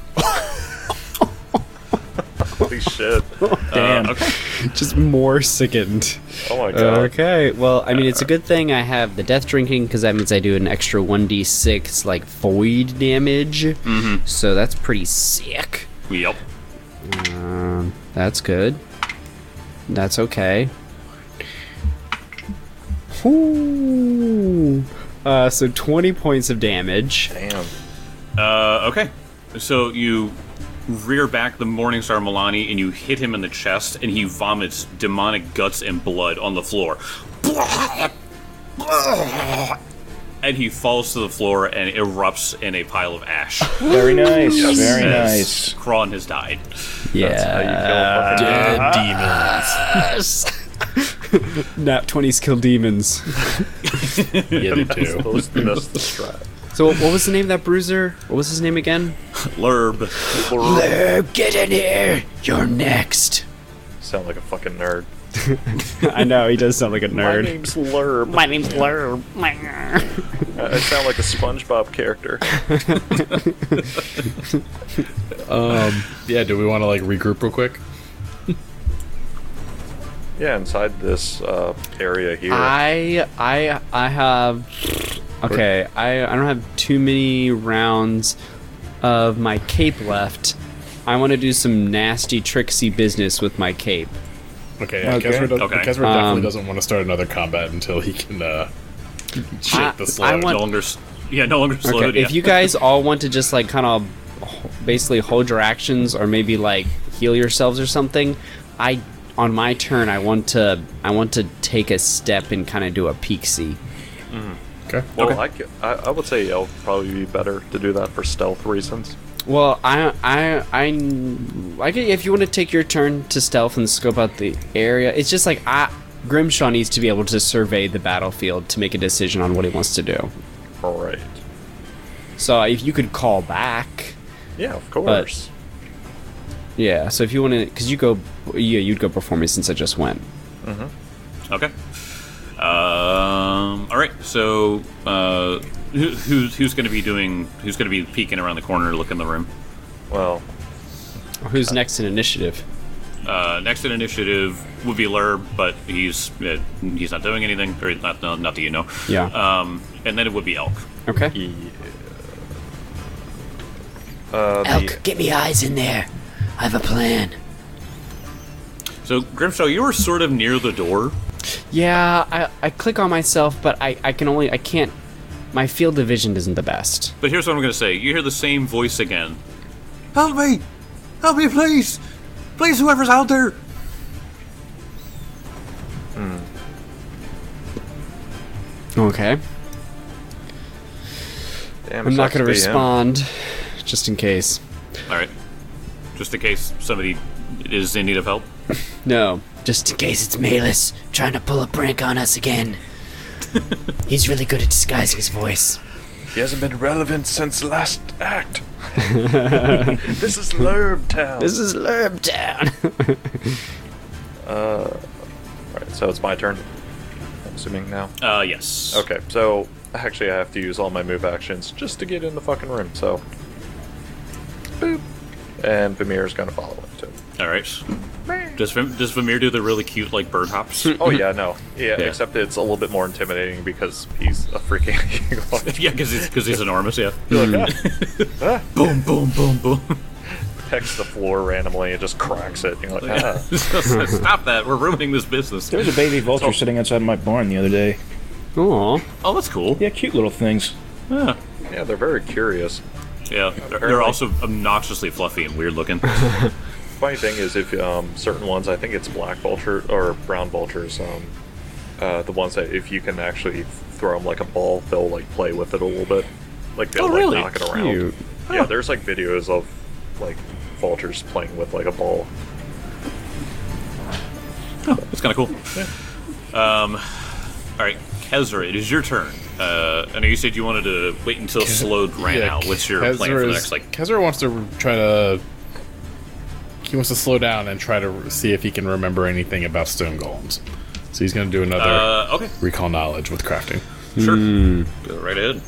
Holy shit. Damn. Uh, okay. Just more sickened. Oh my god. Okay. Well, I mean, it's a good thing I have the death drinking because that means I do an extra one d six like void damage. Mm-hmm. So that's pretty sick. Yep. Um, that's good. That's okay. Ooh. Uh, so twenty points of damage. Damn. Uh, okay. So you rear back the Morningstar Milani and you hit him in the chest, and he vomits demonic guts and blood on the floor. And he falls to the floor and erupts in a pile of ash. Very nice. Very As nice. Kron has died. Yeah. How you Dead demons. Nat twenties kill demons. Yeah, they feel do. supposed to miss the strat. So what was the name of that bruiser? What was his name again? Lurb. Lurb, get in here. You're next. Sound like a fucking nerd. I know, he does sound like a My nerd. name's Lurb. My name's Lurb. I I sound like a SpongeBob character. Um, yeah, do we want to like regroup real quick? Yeah, inside this uh, area here. I I I have okay. I I don't have too many rounds of my cape left. I want to do some nasty, tricksy business with my cape. Okay, yeah, Okay. Kezra, does, Okay. Kezra definitely Um, doesn't want to start another combat until he can uh, shake I- the I slug. want- No longer. s- Yeah, no longer slowed. Okay, yeah. if you guys all want to just like kind of basically hold your actions or maybe like heal yourselves or something, I on my turn I want to I want to take a step and kind of do a peek see. Okay. well, okay. I, c- I, I would say it'll probably be better to do that for stealth reasons. Well, I I I I get if you want to take your turn to stealth and scope out the area, it's just like I Grimshaw needs to be able to survey the battlefield to make a decision on what he wants to do. All right. So if you could call back, Yeah, of course. yeah. So if you want to, because you go, yeah, you'd go before me since I just went. Okay. Um. All right. So, uh, who, who's who's going to be doing? Who's going to be peeking around the corner, looking in the room? Well, Who's next in initiative? Uh, next in initiative would be Lurb, but he's uh, he's not doing anything, or not not, not that you know. Yeah. Um. And then it would be Elk. Okay. he. Uh, the, Elk, get me eyes in there. I have a plan. So Grimshaw, you were sort of near the door. Yeah, I, I click on myself, but I, I can only I can't. My field of vision isn't the best. But here's what I'm going to say: you hear the same voice again. Help me! Help me, please! Please, whoever's out there! Okay. damn, I'm not sucks going to be him. respond, just in case. All right, just in case somebody is in need of help. No. Just in case it's Malus trying to pull a prank on us again. He's really good at disguising his voice. He hasn't been relevant since last act. This is Lurb Town. This is Lurb Town. Alright, so it's my turn. I'm assuming now. Uh, yes. Okay, so actually I have to use all my move actions just to get in the fucking room, so. Boop. And Vamir's gonna follow him too. All right. Does Vim- does Vamir do the really cute like bird hops? Oh yeah, no. Yeah, Yeah. except it's a little bit more intimidating because he's a freaking Yeah, because he's because he's enormous. Yeah. You're like, ah, Boom, boom, boom, boom. pecks the floor randomly and just cracks it. You're like, ah. Stop that! We're ruining this business. There was a baby vulture sitting outside my barn the other day. Aw. Oh, that's cool. Yeah, cute little things. Yeah. Yeah, they're very curious. Yeah. They're, they're also obnoxiously fluffy and weird looking. Funny thing is, if um, certain ones, I think it's black vulture or brown vultures, um, uh, the ones that if you can actually throw them like a ball, they'll like play with it a little bit, like they'll Oh, really? like knock it around. Cute. Yeah, there's like videos of like vultures playing with like a ball. It's kind of cool. Um, all right, Kezra, it is your turn. Uh, I know you said you wanted to wait until Slowed ran Yeah, out. What's your Kezra plan for the is- next like? Kezra wants to try to. He wants to slow down and try to see if he can remember anything about stone golems. So he's going to do another Uh, okay, recall knowledge with crafting. sure. Go right ahead.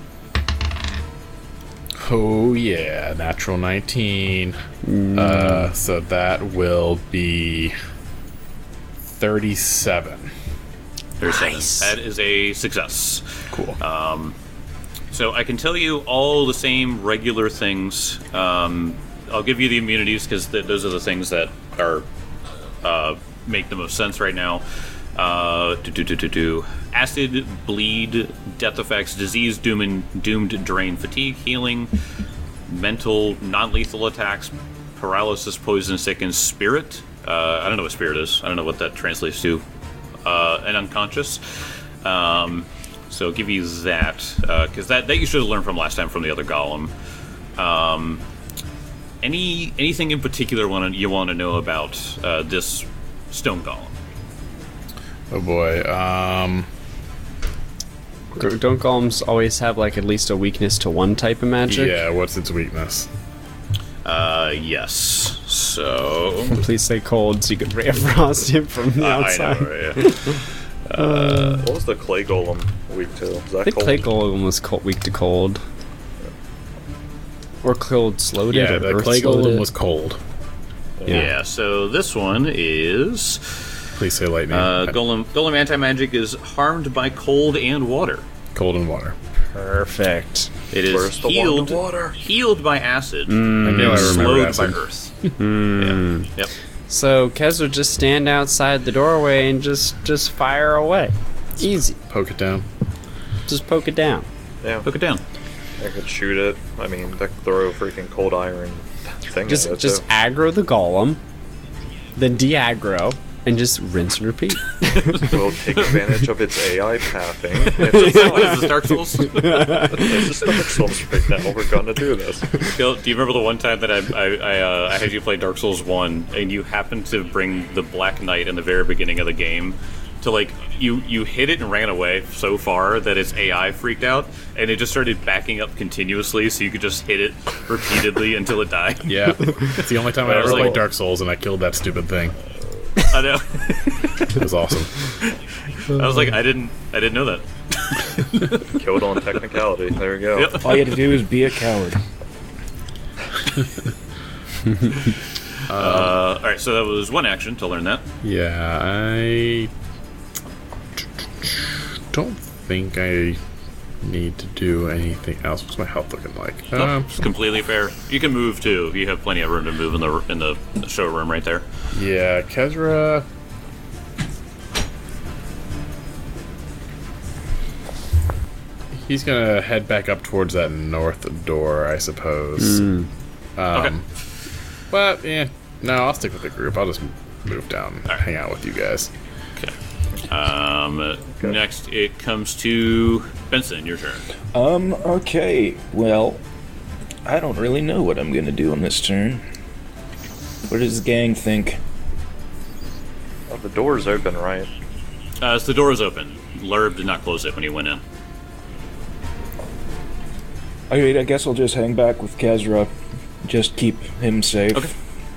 Oh yeah, natural nineteen. Uh, so that will be thirty-seven. There's Nice. seven. That is a success. Cool. So I can tell you all the same regular things. Um, I'll give you the immunities because th- those are the things that are uh, make the most sense right now. Uh, do, do, do, do, do. Acid, bleed, death effects, disease, doom and, doomed, drain, fatigue, healing, mental, non-lethal attacks, paralysis, poison, sicken, spirit. Uh, I don't know what spirit is. I don't know what that translates to. Uh, and unconscious. Um, so I'll give you that because that that you should have learned from last time from the other golem. Um, any anything in particular want you want to know about uh, this stone golem? Oh boy. Um, Don't golems always have like at least a weakness to one type of magic? Yeah, what's its weakness? Uh, yes. So Please say cold so you can ray of frost him from the I outside. know. Yeah. What was the clay golem weak to? Is I that think cold? clay golem was cold, weak to cold. Or cold slowed it. Yeah, or the earth clay slowed golem it. was cold. yeah. Yeah. So this one is Please say lightning. uh, golem. Golem anti magic is harmed by cold and water. Cold and water. Perfect. It is Where's the healed. water, water? Healed by acid. I knew I and remembered slowed by acid. earth. Yeah. Yep. So Kez would just stand outside the doorway and just just fire away. Easy. Poke it down. Just poke it down. Yeah, Hook it down. I could shoot it. I mean, they could throw a freaking cold iron thing Just at it, just too. aggro the golem, then de-aggro, and just rinse and repeat. We'll take advantage of its A I pathing. What It's is this, Dark Souls? just Dark Souls right now. We're gonna do this. Gil, do you remember the one time that I I, I, uh, I had you play Dark Souls one, and you happened to bring the Black Knight in the very beginning of the game to like you you hit it and ran away so far that its A I freaked out, and it just started backing up continuously, so you could just hit it repeatedly until it died. Yeah. It's the only time I I ever was played like- Dark Souls and I killed that stupid thing. I know. It was awesome. I was like, I didn't I didn't know that. Killed on technicality. There we go. Yep. All you had to do is be a coward. Uh, all right, so that was one action to learn that. Yeah, I don't think I need to do anything else. What's my health looking like? No, Um, it's completely fair. You can move too. You have plenty of room to move in the in the, the showroom right there. yeah, Kezra. He's gonna head back up towards that north door, I suppose. Um, Okay. But yeah, no, I'll stick with the group. I'll just move down, and hang out with you guys. Okay. Um, next, it comes to Benson. Your turn. Um, okay. Well, I don't really know what I'm gonna do on this turn. What does the gang think? Oh, the door's open, right? Uh, so the door is open. Lurb did not close it when he went in. Alright, I guess I'll just hang back with Kezra. Just keep him safe. Okay.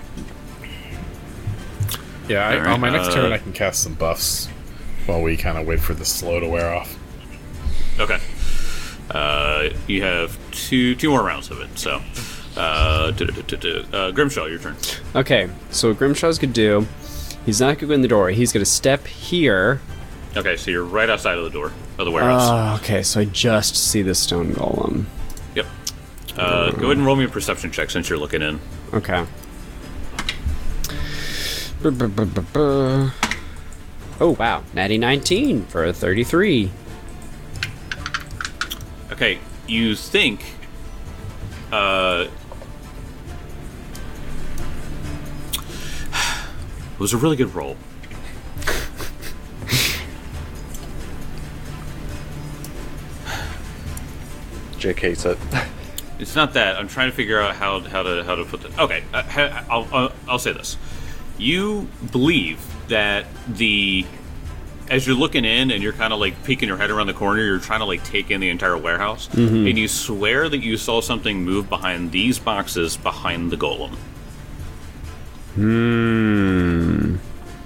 Yeah, I, Alright, on my next uh, turn, I can cast some buffs while we kind of wait for the slow to wear off. Okay. Uh, you have two two more rounds of it. So, uh, du- du- du- du- du. uh, Grimshaw, your turn. Okay, so what Grimshaw's gonna do, he's not gonna go in the door. He's gonna step here. Okay, so you're right outside of the door of the warehouse. Ah, okay, so I just see the stone golem. Yep. Uh, go ahead and roll me a perception check since you're looking in. Okay. Brr, brr, brr, brr, brr. Oh wow, natty nineteen for a thirty-three. Okay, you think. Uh, it was a really good roll. Jake hates it. It's not that. I'm trying to figure out how how to how to put this. Okay, uh, ha- I'll, I'll I'll say this. You believe that the as you're looking in and you're kind of like peeking your head around the corner, you're trying to like take in the entire warehouse, and you swear that you saw something move behind these boxes behind the golem. Hmm.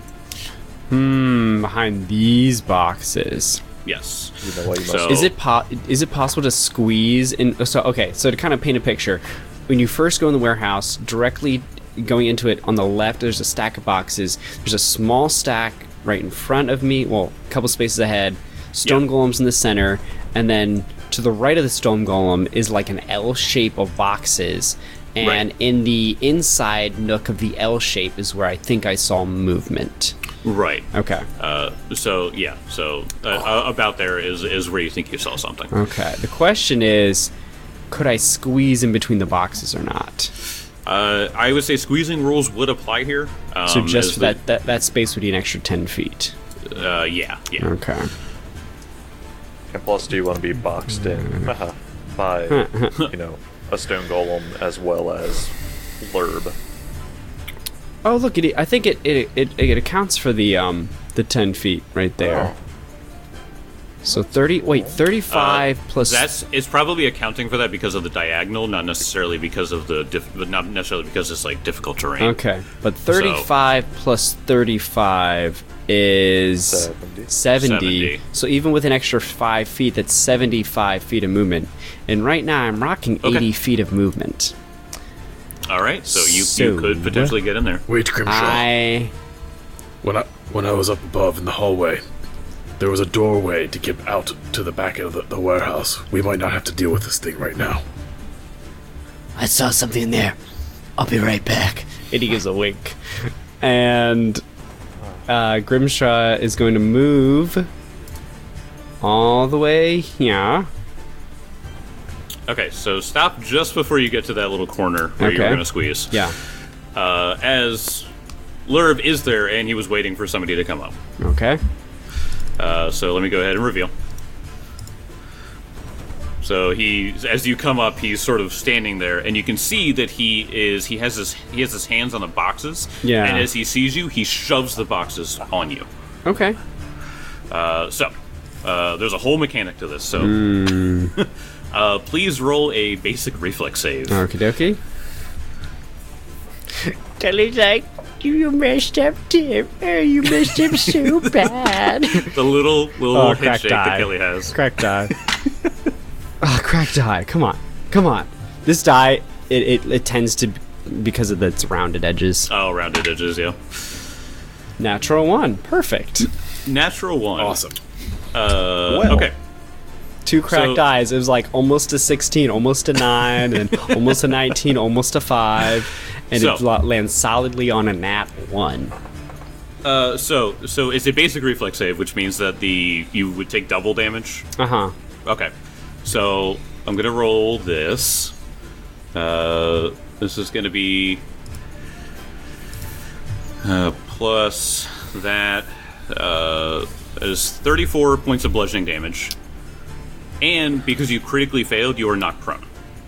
Hmm. Behind these boxes. Yes. You know what you must So- Is it po- is it possible to squeeze in? So okay, so to kind of paint a picture, when you first go in the warehouse, directly going into it on the left, there's a stack of boxes. There's a small stack right in front of me. Well, a couple spaces ahead. Stone Yeah. golems in the center, and then to the right of the stone golem is like an L shape of boxes. And Right. in the inside nook of the L shape is where I think I saw movement. Right. Okay. Uh, so yeah. So uh, uh, about there is is where you think you saw something. Okay. The question is, could I squeeze in between the boxes or not? Uh, I would say squeezing rules would apply here. Um, So just as for the- that, that that space would be an extra ten feet. Uh, yeah. Yeah. Okay. And plus, do you want to be boxed in haha, by, you know, a stone golem as well as Lurb? Oh, look at it! I think it it, it it accounts for the um the ten feet right there. Oh. So thirty. Wait, thirty-five plus. That's it's probably accounting for that because of the diagonal, not necessarily because of the diff, but not necessarily because it's like difficult terrain. Okay, but thirty-five plus thirty-five is seventy. seventy. seventy. So even with an extra five feet, that's seventy-five feet of movement. And right now, I'm rocking Okay. eighty feet of movement. All right, so you, So- you could potentially get in there. Wait, Grimshaw. I. When I when I was up above in the hallway, there was a doorway to get out to the back of the, the warehouse. We might not have to deal with this thing right now. I saw something in there. I'll be right back. And he gives a wink. And uh, Grimshaw is going to move all the way here. Okay, so stop just before you get to that little corner where you're Okay. going to squeeze. Yeah. Uh, as Lurb is there, and he was waiting for somebody to come up. Okay. Uh, so let me go ahead and reveal. So he, as you come up, he's sort of standing there, and you can see that he is. He has his he has his hands on the boxes. Yeah. And as he sees you, he shoves the boxes on you. Okay. Uh, so uh, there's a whole mechanic to this. So Hmm. uh, please roll a basic reflex save. Okie dokie. Kelly's like, you messed up, Tim. Oh, you messed up so bad. The little little Oh, head cracked shake that eye. Kelly has. Cracked die. Ah, cracked die. Come on. Come on. This die, it, it, it tends to, because of its rounded edges. Oh, rounded edges, yeah. Natural one. Perfect. Natural one. Awesome. Uh, Well. okay. Two cracked So- eyes. It was like almost a sixteen, almost a nine, and almost a nineteen, almost a five. And So- it lo- lands solidly on a nat one. Uh, so so it's a basic reflex save, which means that the you would take double damage. Uh huh. Okay. So I'm gonna roll this. Uh, this is gonna be uh, plus that uh, is thirty-four points of bludgeoning damage, and because you critically failed, you are knocked prone.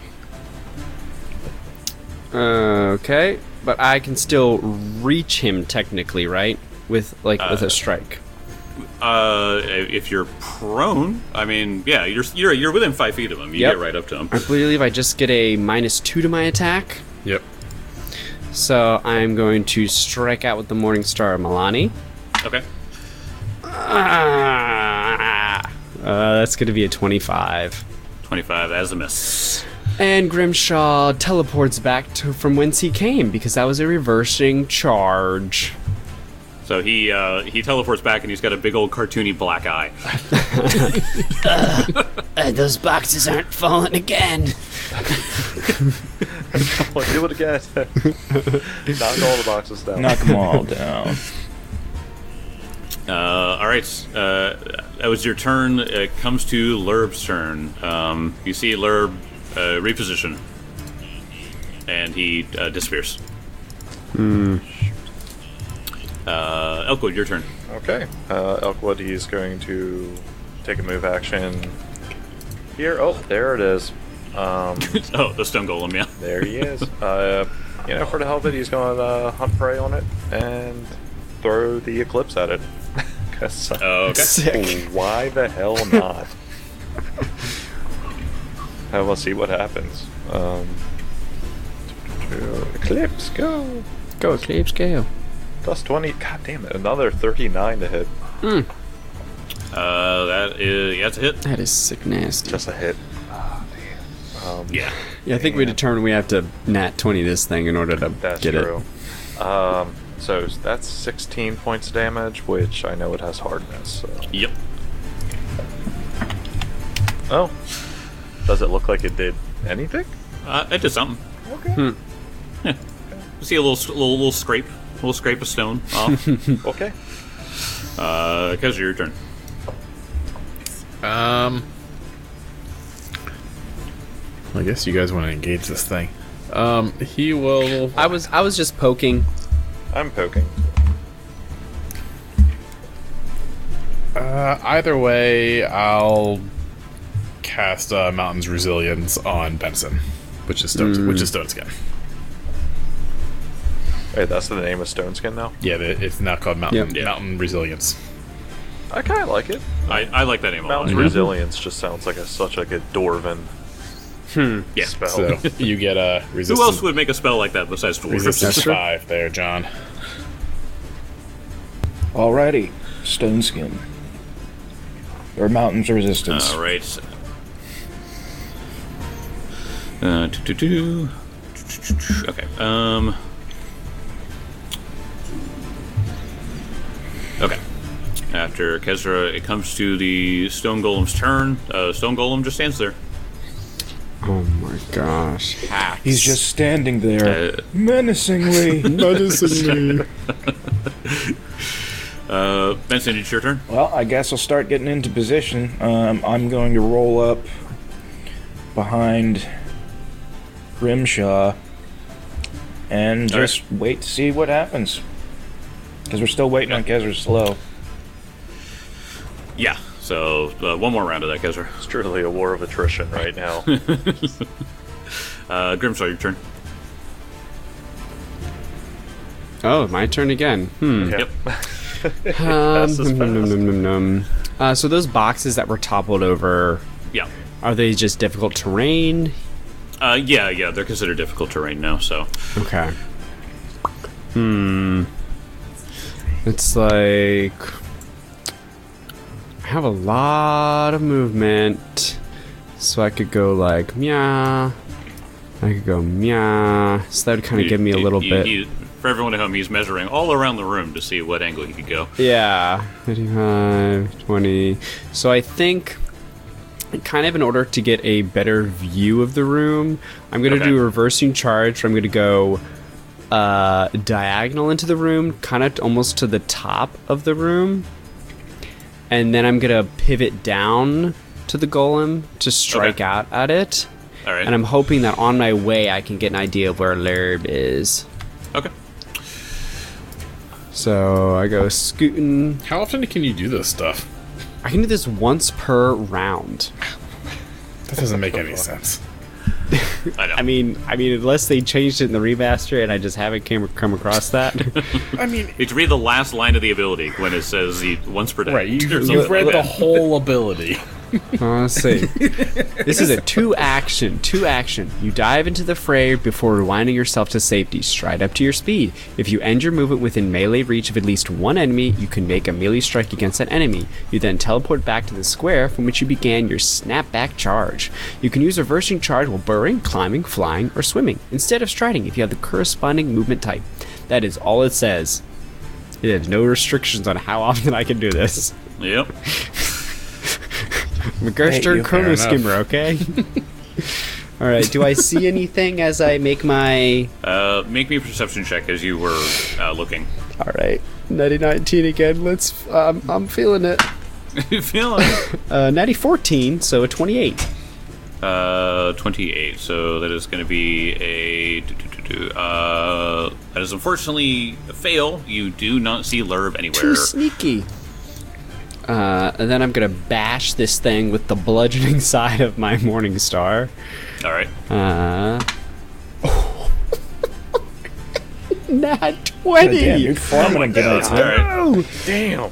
Okay. But I can still reach him technically, right? With, like, with a strike. Uh, if you're prone, I mean, yeah, you're you're you're within five feet of him. You Yep. get right up to him. I believe I just get a minus two to my attack. Yep. So I'm going to strike out with the Morning Star of Milani. Okay. Ah, uh, that's going to be a twenty-five. twenty-five as a miss. And Grimshaw teleports back to from whence he came because that was a reversing charge. So he uh, he teleports back and he's got a big old cartoony black eye. Uh, those boxes aren't falling again. Well, do it again. Knock all the boxes down. Knock them all down. Uh, all right, uh, that was your turn. It comes to Lurb's turn. Um, you see Lurb uh, reposition, and he uh, disappears. Hmm. Uh, Elkwood, your turn. Okay. Uh, Elkwood, he's going to take a move action here. Oh, there it is. Um, Oh, the stone golem, yeah. there he is. Uh, you know, for the hell of it, he's going to uh, hunt prey on it and throw the eclipse at it. 'Cause, uh, Oh, okay. Sick. why the hell not? And we'll see what happens. Um, eclipse, go. Go, Eclipse, go. Plus twenty. God damn it. Another thirty-nine to hit. Uh, that is yeah, it's a hit. That is sick nasty. Just a hit. Um, Yeah. Yeah, I think we determined we have to nat twenty this thing in order to That's get true. Um, so that's sixteen points of damage, which I know it has hardness. So. Yep. Oh. Does it look like it did anything? Uh, it did something. Okay. Hmm. You see a little little little scrape, a little scrape of stone off. Okay. uh, because your turn. Um, I guess you guys want to engage this thing. Um, he will. I was I was just poking. I'm poking. Uh, either way, I'll cast uh, Mountain's Resilience on Benson, which is stone, which is Stone Skin. Wait, that's the name of Stone Skin now? Yeah, the- it's now called Mountain Yep. Mountain Resilience. I kind of like it. I, I like that name a lot. Mountain Yeah. Resilience just sounds like a, such like a Dwarven Yeah. spell. So you get a Who resistance, else would make a spell like that besides dwarves? resistance five there, John. Alrighty, stone skin. Or mountains resistance. All right. Uh, doo, doo, doo. Okay. Um. Okay. After Kezra, it comes to the Stone Golem's turn. Uh, Stone Golem just stands there. Oh my gosh. Hacks. He's just standing there, Uh, menacingly. Menacingly. uh, Benson, it's your turn. Well, I guess I'll start getting into position. Um, I'm going to roll up behind Grimshaw and All right. just wait to see what happens. Because we're still waiting on Kezra Slow. Yeah. So uh, one more round of that, Kezra. It's truly a war of attrition right now. Uh, Grimsaw, your turn. Oh, my turn again. Hmm. Yep. Um, Fast as num, num, fast. num, num, num. Uh, so those boxes that were toppled over, Yeah. are they just difficult terrain? Uh, yeah, yeah. They're considered difficult terrain now. So Okay. Hmm. It's like I have a lot of movement, so I could go like meow. I could go meow. So that would kind of give me a He- little he- bit. he- for everyone at home, he's measuring all around the room to see what angle he could go. Yeah, thirty-five, twenty. So I think, kind of in order to get a better view of the room, I'm going to Okay. do a reversing charge. I'm going to go uh, diagonal into the room, kind of almost to the top of the room. And then I'm going to pivot down to the golem to strike Okay. out at it. All right. And I'm hoping that on my way I can get an idea of where Lerb is. Okay. So I go scooting. How often can you do this stuff? I can do this once per round. That doesn't make any sense. I know. I mean, I mean, unless they changed it in the remaster and I just haven't came, come across that. I mean, It's read the last line of the ability when it says he once per day. right, you, or something you've read like the that. whole ability. Uh, let's see. This is a two action. Two action. You dive into the fray before rewinding yourself to safety. Stride up to your speed. If you end your movement within melee reach of at least one enemy, you can make a melee strike against that enemy. You then teleport back to the square from which you began your snapback charge. You can use reversing charge while burrowing, climbing, flying, or swimming, instead of striding if you have the corresponding movement type. That is all it says. It has no restrictions on how often I can do this. Yep. I'm a Gerster you. Chrono Fair enough. Skimmer, okay? Alright, do I see anything as I make my... Uh, make me a perception check as you were uh, looking. Alright, natty nineteen again, let's... Um, I'm feeling it. You feeling it? Uh, natty fourteen, so a twenty-eight. Uh, twenty-eight. So that is going to be a. do, do, do, do, Uh, that is unfortunately a fail. You do not see Lerb anywhere. Too sneaky. Uh, and then I'm gonna bash this thing with the bludgeoning side of my Morning Star. All right. Uh... Nat God twenty! damn, you're farming again. All right. Damn.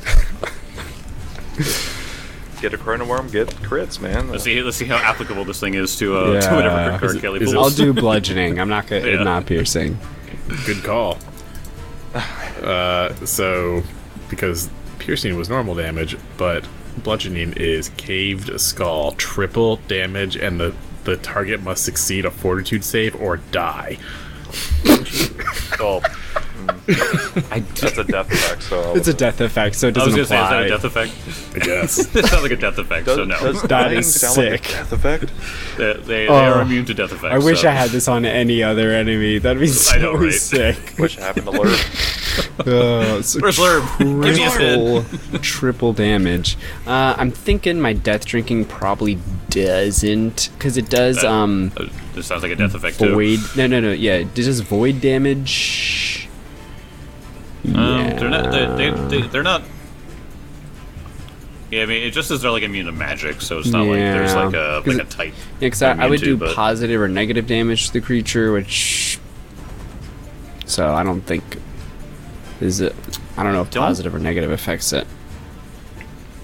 Get a chrono worm, get crits, man. Let's see. Let's see how applicable this thing is to uh, Yeah. to whatever Is card it- Kelly is it- pulls. I'll do bludgeoning. I'm not gonna Yeah. not piercing. Good call. Uh, so, because piercing was normal damage, but bludgeoning is caved skull, triple damage, and the, the target must succeed a fortitude save or die. Oh, I that's a death effect, so. It's a death effect, so it I was doesn't going to say, is that apply. a death effect? I guess. It sounds like a death effect, does, so no. does That dying is sound sick. like a death effect? They, they, they Oh, are immune to death effects. I wish so. I had this on any other enemy. That'd be so know, right? sick. What happened to Lurk? Uh, so Where's Lerb? Give me his head. triple, triple damage. Uh, I'm thinking my death drinking probably doesn't, because it does That- um Uh, This sounds like a death effect, too. void. No, no, no. Yeah, it does void damage. Um, they're not. They, they, they, they're not. Yeah, I mean, it just says they're like immune to magic, so it's not like there's Yeah. like a 'Cause like a type. Yeah, 'cause I, I would immune do to, but- positive or negative damage to the creature, which. So I don't think. Is it. I don't know if Don't- positive or negative affects it.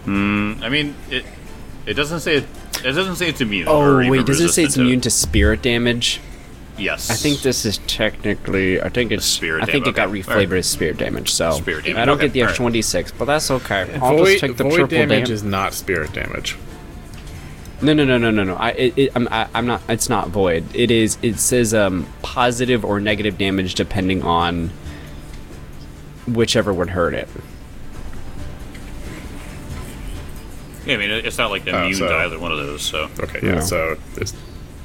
Mm, I mean, it it doesn't say it. It doesn't say it's immune. Oh or even wait, does it say it's resistant immune to spirit damage? Yes. I think this is technically. I think it's. spirit I think dam- it got okay. reflavored Alright. as spirit damage. So Spirit damage, I don't okay, get the extra alright. one d six, but that's okay. I'll void just take the void triple damage damage. is not spirit damage. No, no, no, no, no, no. I, it, it, I'm, I, I'm not. It's not void. It is. It says um positive or negative damage depending on whichever would hurt it. Yeah, I mean, it's not like immune so- to either one of those. So Okay, yeah. No. So it's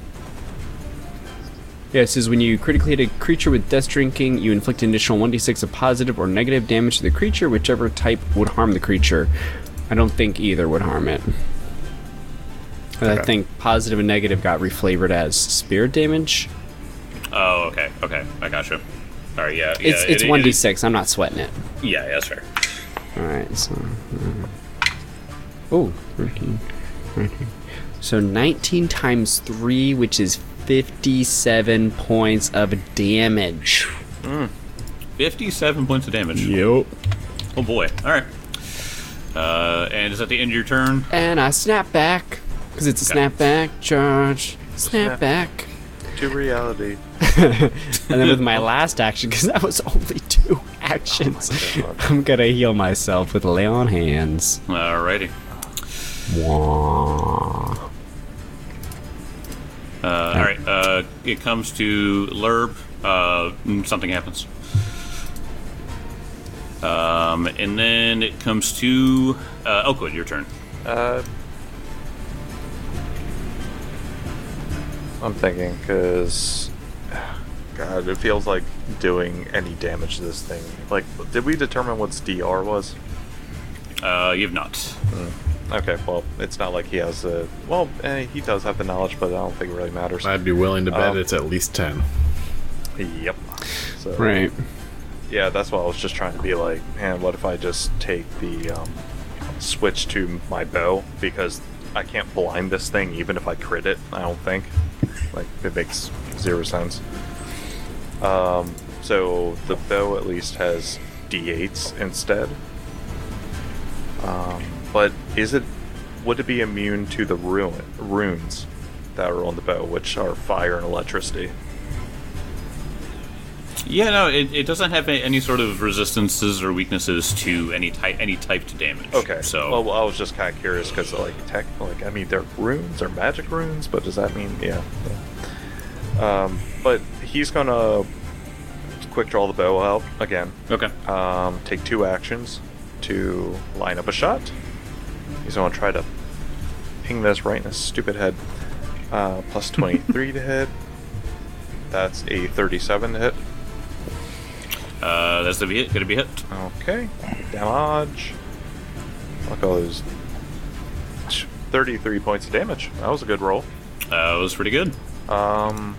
Yeah, it says when you critically hit a creature with Death Drinking, you inflict an additional one d six of positive or negative damage to the creature, whichever type would harm the creature. I don't think either would harm it. And I Okay. think positive and negative got reflavored as spirit damage. Oh, okay, okay, I gotcha. All right, yeah, It's yeah, it's it- one d it- six. I'm not sweating it. Yeah, yeah, that's fair. All right, so uh, oh, thirteen, nineteen. So nineteen times three, which is fifty-seven points of damage. Fifty-seven points of damage. Yep. Oh boy. All right. Uh, and is that the end of your turn? And I snap back because it's a Okay. snapback charge. Snap Snap. back. To reality. And then with my last action, because that was only two actions, God. I'm gonna heal myself with lay on hands. Alrighty. Wah. Uh, all right. Uh, it comes to Lerb. Uh, mm, something happens. Um, and then it comes to uh, Elkwood. Your turn. Uh, I'm thinking because, God, it feels like doing any damage to this thing. Like, did we determine what its D R was? Uh, you've not. Okay, well, it's not like he has the. Well, eh, he does have the knowledge, but I don't think it really matters. I'd be willing to bet Um, it's at least ten. Yep. So, Right. yeah, that's why I was just trying to be like, man, what if I just take the um, switch to my bow, because I can't blind this thing even if I crit it. I don't think, like, it makes zero sense. Um, so the bow at least has D eights instead. Um, but is it? Would it be immune to the ruin runes that are on the bow, which are fire and electricity? Yeah, no, it, it doesn't have a- any sort of resistances or weaknesses to any type any type to damage. Okay. So well, I was just kind of curious because, like, tech, like, I mean, they're runes, they're magic runes, but does that mean, yeah, yeah. Um, but he's gonna quick draw the bow out again. okay. Um, take two actions to line up a shot. He's gonna try to ping this right in his stupid head. Uh, plus twenty-three to hit. That's a thirty-seven to hit. Uh, that's the hit. Gonna be hit. Okay. Damage. Look at all those. thirty-three points of damage. That was a good roll. Uh, it was pretty good. Um.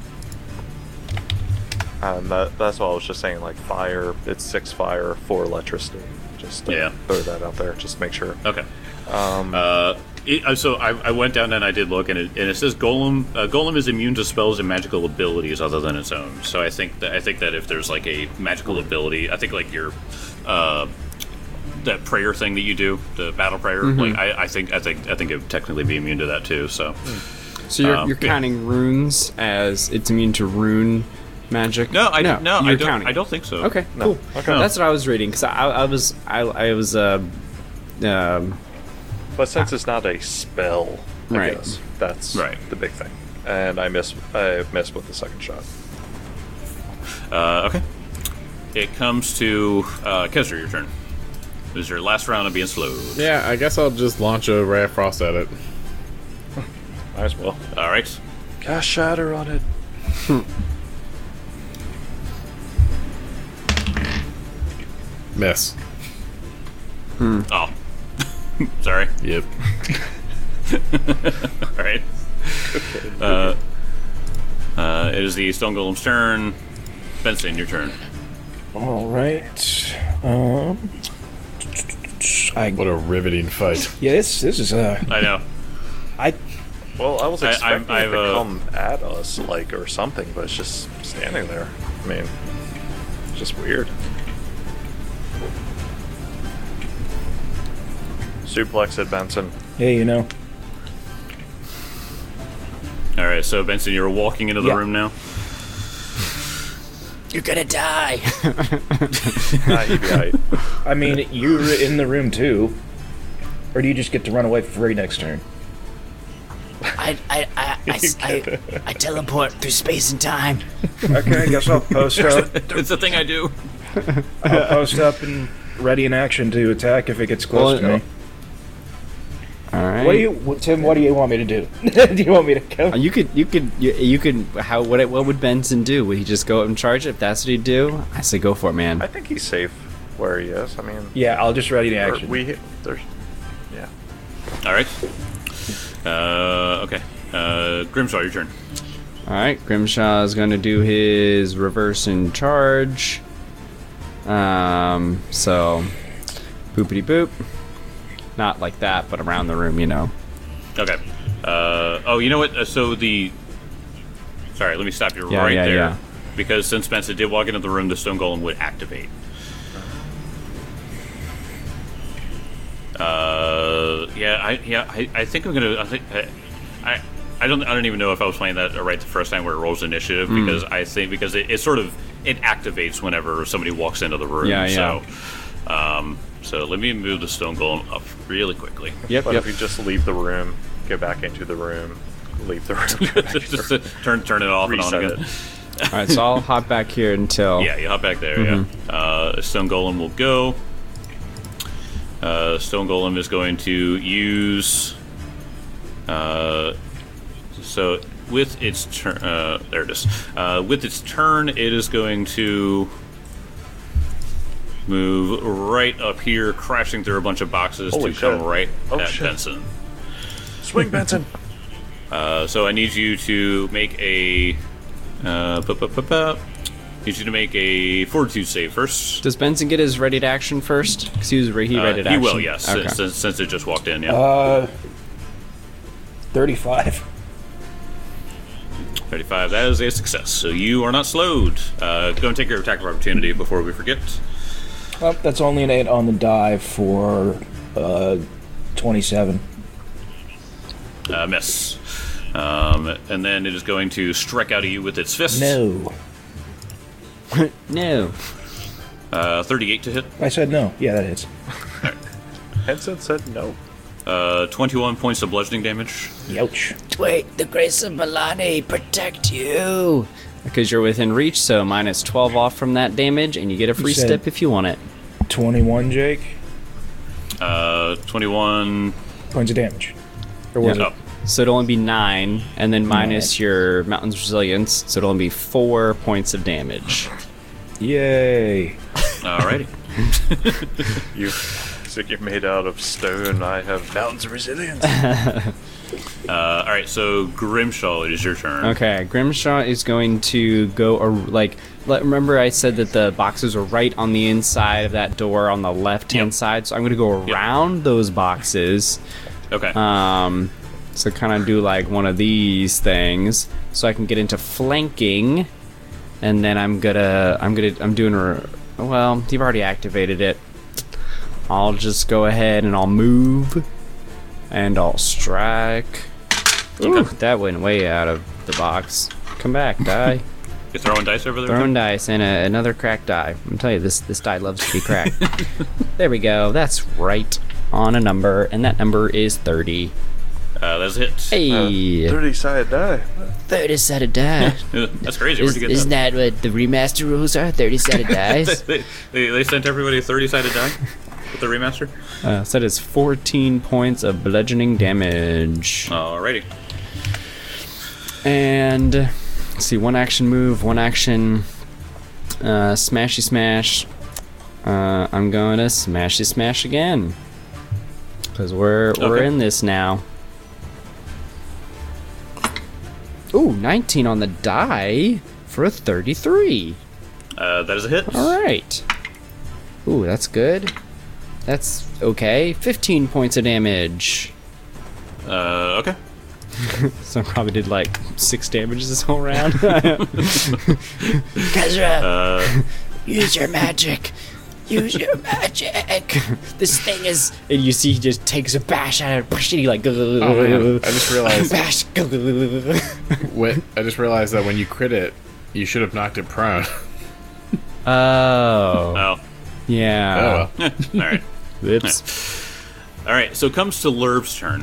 And that, that's what I was just saying, like, fire, it's six fire, four electricity. Just uh, Yeah. throw that out there, just make sure. Okay. Um, Uh, it, uh, so I, I went down and I did look, and it, and it says Golem. Uh, Golem is immune to spells and magical abilities other than its own. So I think that I think that if there's like a magical ability, I think like your uh, that prayer thing that you do, the battle prayer. Like I, I think I think I think it would technically be immune to that too. So So you're, Um, you're yeah. counting runes as it's immune to rune magic? no, I no, I you're don't. counting. I don't think so. Okay, No. cool. Okay. That's what I was reading because I, I was I, I was uh, um, but since it's not a spell, I Right. guess, that's Right. the big thing. And I missed, I missed with the second shot. Uh, okay. It comes to uh, Kesser. Your turn. This is your last round of being slowed. Yeah, I guess I'll just launch a ray of frost at it. Might as well. All right. Cast shatter on it. Miss. Oh, sorry. Yep. All right. Uh, uh, it is the Stone Golem's turn. Benson, your turn. All right. Um. I What a riveting fight. yeah. This this is uh. I know. I Well, I was I- expecting I'm- it I've, to uh, come at us, like, or something, but it's just standing there. I mean, it's just weird. Suplex it, Benson. Hey, you know. All right, so Benson, you're walking into the Yeah. room now. You're gonna die. Nah, he'd be aight. I mean, you're in the room too. Or do you just get to run away for free next turn? I, I, I, I, s- I- I teleport through space and time. Okay, I guess I'll post up. It's the thing I do. I'll post up and ready in action to attack if it gets close Well, to me. All right. What do you, what- Tim? What do you want me to do? Do you want me to go? Uh, You could, you could, you, you could. How? What? What would Benson do? Would he just go up and charge it? If that's what he'd do, I say go for it, man. I think he's safe where he is. I mean, Yeah, I'll just ready to or action. we there's yeah. All right. Uh, okay. Uh, Grimshaw, your turn. All right, Grimshaw is going to do his reverse and charge. Um, so boopity boop. Not like that, but around the room, you know. Okay. Uh, oh, you know what? Uh, so the. Sorry, let me stop you Yeah, right yeah, there. yeah. Because since Benson did walk into the room, the Stone Golem would activate. Uh, yeah, I yeah, I, I think I'm gonna. I think I, I don't. I don't even know if I was playing that right the first time where it rolls initiative Hmm. because I think because it, it sort of it activates whenever somebody walks into the room. Yeah, yeah. So, um, so let me move the Stone Golem up really quickly. Yep, But yep. if you just leave the room, go back into the room, leave the room, go back into Just the to room, turn turn it off reset and on again. it. All right, so I'll hop back here until. Yeah, you hop back there. Mm-hmm. Yeah. Uh, Stone Golem will go. Uh, Stone Golem is going to use. Uh, so with its turn, uh, there it is. Uh, with its turn, it is going to move right up here, crashing through a bunch of boxes Holy to come shit. right Oh, at shit. Benson. Swing, Benson. Uh, so I need you to make a. Uh, pu- pu- pu- pu- need you to make a Fortitude save first. Does Benson get his ready to action first? Because he was re- he Uh, ready to he action. will, yes, Okay. since, since it just walked in. Yeah, Uh, thirty-five. thirty-five. That is a success. So you are not slowed. Uh, go and take your attack of opportunity before we forget. Well, that's only an eight on the die for uh, twenty-seven. Uh, miss. Um, and then it is going to strike out at you with its fist. No. No. Uh, thirty-eight to hit. I said no. Yeah, that hits. Henson said no. Uh, twenty-one points of bludgeoning damage. Ouch. Wait, the grace of Milani protect you. Because you're within reach, so minus twelve off from that damage, and you get a free said- step if you want it. twenty-one, Jake. Uh, twenty-one. Points of damage. Or was Yeah. Oh, So it'll only be nine, and then minus your Mountain's Resilience, so it'll only be four points of damage. it? Yay. alrighty. You, so you're made out of stone. I have mountains of resilience. Uh, all right. So Grimshaw, it is your turn. Okay, Grimshaw is going to go, ar- like, let, remember I said that the boxes were right on the inside of that door on the left-hand Yep. side, so I'm going to go around those boxes. Okay. Um, so kind of do like one of these things, so I can get into flanking, and then I'm gonna, I'm gonna, I'm doing a, well, you've already activated it. I'll just go ahead and I'll move, and I'll strike. Ooh, that went way out of the box. Come back, die. You're throwing dice over there. Throwing dice and a, another cracked die. I'm telling you, this this die loves to be cracked. There we go. That's right on a number, and that number is thirty. Uh, that's a hit. Hey, thirty-sided die. thirty-sided die. Uh, That's crazy. Where'd Is, you get isn't that? that what the remaster rules are? thirty-sided dice? they, they, they sent everybody a thirty-sided die with the remaster. uh, so that is fourteen points of bludgeoning damage. Alrighty. And let's see, one action move, one action uh, smashy smash. Uh, I'm going to smashy smash again because we're we're Okay. in this now. Ooh, nineteen on the die for a thirty-three. Uh, that is a hit. All right. Ooh, that's good. That's okay. fifteen points of damage. Uh, okay. So I probably did like six damages this whole round. Kezra, Uh, use your magic. Use your magic. This thing is. And you see, he just takes a bash at it. And he like. Oh, man. I just realized. Bash. Wait, I just realized that when you crit it, you should have knocked it prone. Oh. Oh. Yeah. Oh, well. All right. Oops. All right. So it comes to Lurb's turn.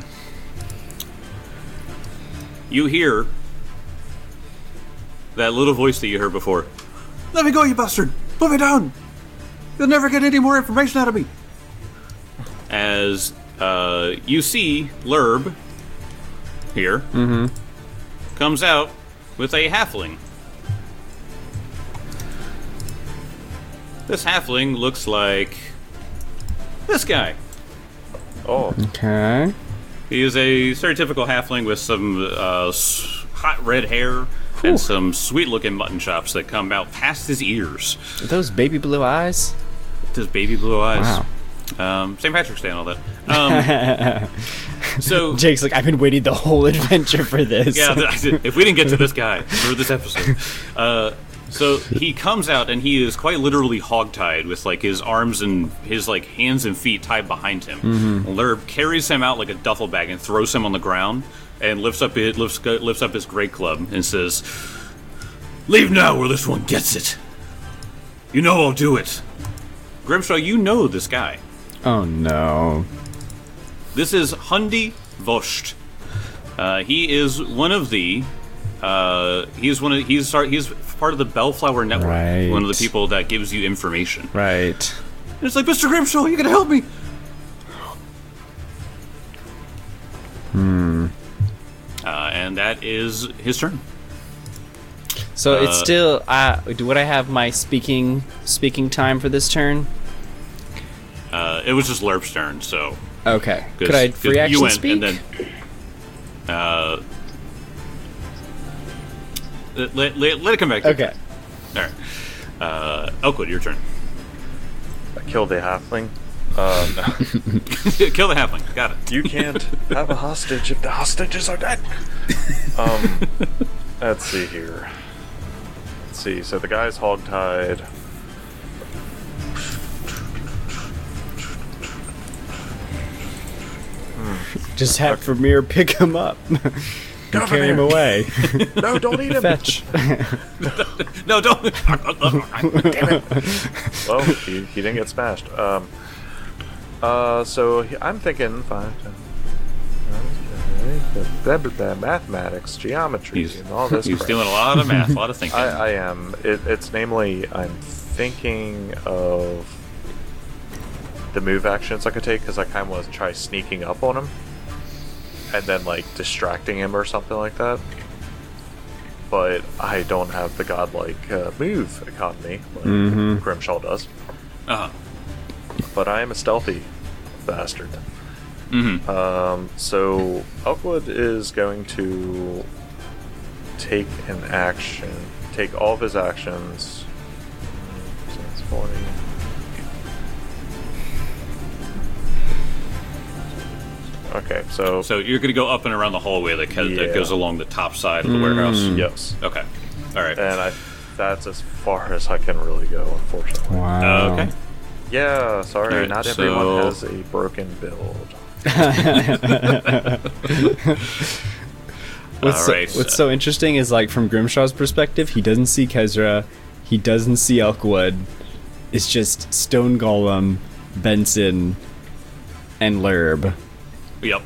You hear that little voice that you heard before. Let me go, you bastard! Put me down! You'll never get any more information out of me! As uh, you see Lurb here Mm-hmm. comes out with a halfling. This halfling looks like this guy. Oh, Okay. He is a stereotypical halfling with some uh, s- hot red hair and some sweet-looking mutton chops that come out past his ears. Are those baby blue eyes? His baby blue eyes. Wow. Um, Saint Patrick's Day and all that. Um, so, Jake's like, I've been waiting the whole adventure for this. yeah, th- if we didn't get to this guy for this episode. Uh, so he comes out and he is quite literally hogtied with like his arms and his like hands and feet tied behind him. Mm-hmm. Lurb carries him out like a duffel bag and throws him on the ground and lifts up it lifts lifts up his great club and says, "Leave now, or this one gets it. You know I'll do it." Grimshaw, you know this guy. Oh no. This is Hundi Vosht. Uh, he is one of the. Uh, he's one of he's sorry, he's part of the Bellflower Network. Right. One of the people that gives you information. Right. And it's like, Mister Grimshaw, you gotta help me. Hmm. Uh, and that is his turn. So it's Uh, still. Uh, do would I have my speaking speaking time for this turn? Uh, it was just Lurp's turn, so. Okay. 'cause- Could I 'cause free action you went, speak? And then, uh, let, let, let, let it come back. to you. Okay. All right. Uh, Elkwood, your turn. I killed a halfling. Uh, no. Kill the halfling. Got it. You can't have a hostage if the hostages are dead. Um, let's see here. Let's see. So the guy's hogtied. Just have Vermeer pick him up. Go Carry him Vermeer. away. No, don't eat him. Fetch. No, don't. Well, he, he didn't get smashed. Um, uh, so he, I'm thinking five, ten, blah, blah, blah, mathematics, geometry, He's, and all this. he's crap. doing a lot of math, a lot of thinking. I, I am. It, it's namely, I'm thinking of the move actions I could take because I kind of want to try sneaking up on him and then like distracting him or something like that. But I don't have the godlike uh, move economy like Mhm. Grimshaw does. Uh-huh. But I am a stealthy bastard. Mm-hmm. Um, so Elkwood is going to take an action, take all of his actions. So that's forty. Okay, so, So you're going to go up and around the hallway that, ca- Yeah. that goes along the top side of the warehouse. yes, Okay. All right. and I that's as far as I can really go, unfortunately. Wow. Uh, okay. Yeah, sorry, Alright, not so- everyone has a broken build. What's, All so, right. what's so interesting is like from Grimshaw's perspective, he doesn't see Kezra, he doesn't see Elkwood. It's just Stone Golem, Benson, and Lurb. Yep.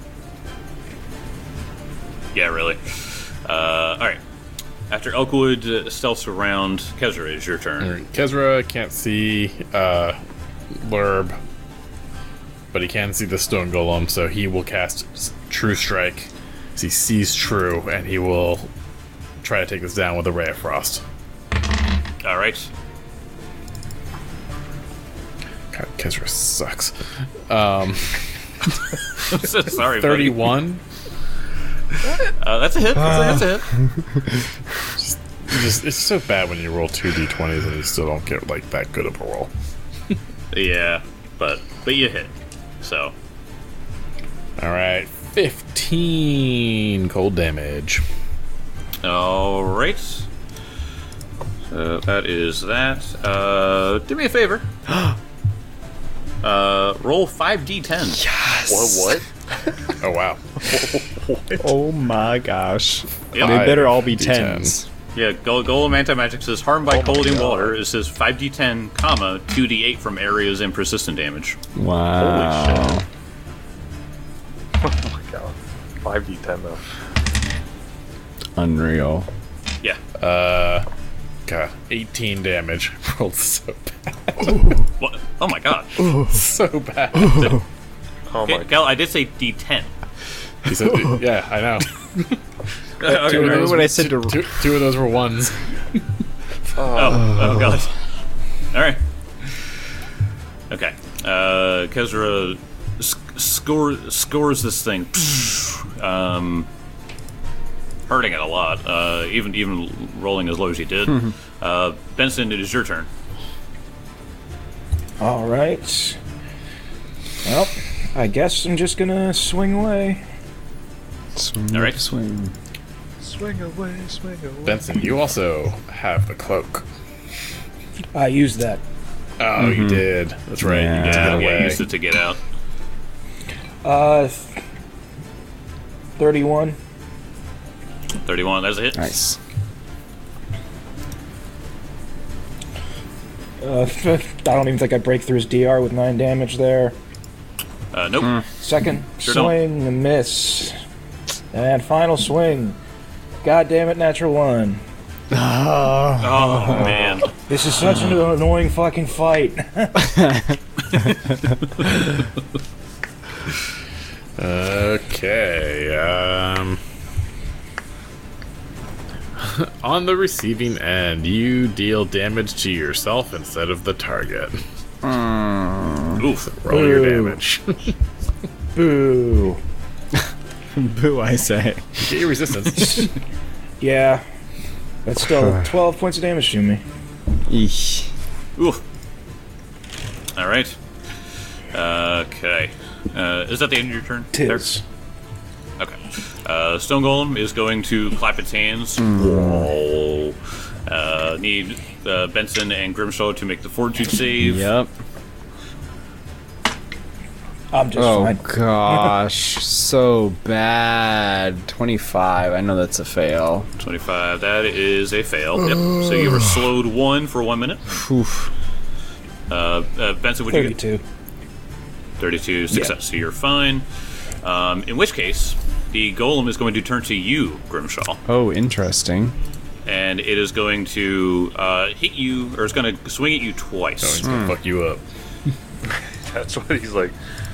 Yeah, really. Uh, all right. After Elkwood uh, stealths around, Kezra, is your turn. Alright, Kezra can't see uh, Lurb, but he can see the Stone Golem, so he will cast s- True Strike. So he sees True, and he will try to take this down with a Ray of Frost. All right. God, Kezra sucks. Um, I'm so sorry, buddy. thirty-one. Uh, that's a hit. That's a, that's a hit. It's just, it's so bad when you roll two d twenties and you still don't get like that good of a roll. Yeah, but but you hit. So All right, fifteen cold damage. all right. So that is that. Uh, do me a favor. uh, roll five d ten. What? What? Oh wow. Oh my gosh. Yep. They better all be D ten. tens. Yeah, Go- Golem Anti-Magic says harmed by Oh my cold and God. water. It says five d ten, comma, two d eight from areas and persistent damage. Wow. Oh my god. five d ten though. Unreal. Yeah. Uh, God, eighteen damage. Rolled so bad. What? Oh my god. So bad. Oh Okay, my Cal, I did say d ten. He said, yeah, I know. Okay, Two of right. those, what I said two, to- two, two of those were ones. Oh, oh god. Alright. Okay. Uh, Kezra sc- score, scores this thing. um, hurting it a lot. Uh, even even rolling as low as he did. uh, Benson, it is your turn. All right. Well, I guess I'm just gonna swing away. Swing, All right. swing. Swing away, swing away. Benson, you also have the cloak. I used that. Oh, you did. That's right. Yeah. You get to Yeah, get yeah, away. used it to get out. Uh, thirty-one. thirty-one, that's a hit. Nice. Uh, I don't even think I break through his D R with nine damage there. Uh, nope. Second Sure don't. swing, a miss. And final swing. God damn it, natural one. Oh, man. This is such an annoying fucking fight. Okay. Um. On the receiving end, you deal damage to yourself instead of the target. Oof. Roll your Ooh. damage. Boo. Boo, I say. Get your resistance. Yeah. That's still twelve points of damage to me. Eesh. Oof. Alright. Okay. Uh, is that the end of your turn? Tis. Okay. Uh, Stone Golem is going to clap its hands. Whoa. Uh, need uh, Benson and Grimshaw to make the Fortitude save. Yep. I'm just Oh fine. gosh, so bad. twenty-five. I know that's a fail. twenty-five. That is a fail. Yep. So you were slowed one for one minute. Oof. Uh, uh, Benson, would you get thirty-two. thirty-two success? So you're fine. Um, in which case, the Golem is going to turn to you, Grimshaw, Oh, interesting. and it is going to uh, hit you, or it's going to swing at you twice. He's gonna fuck you up. That's what he's like.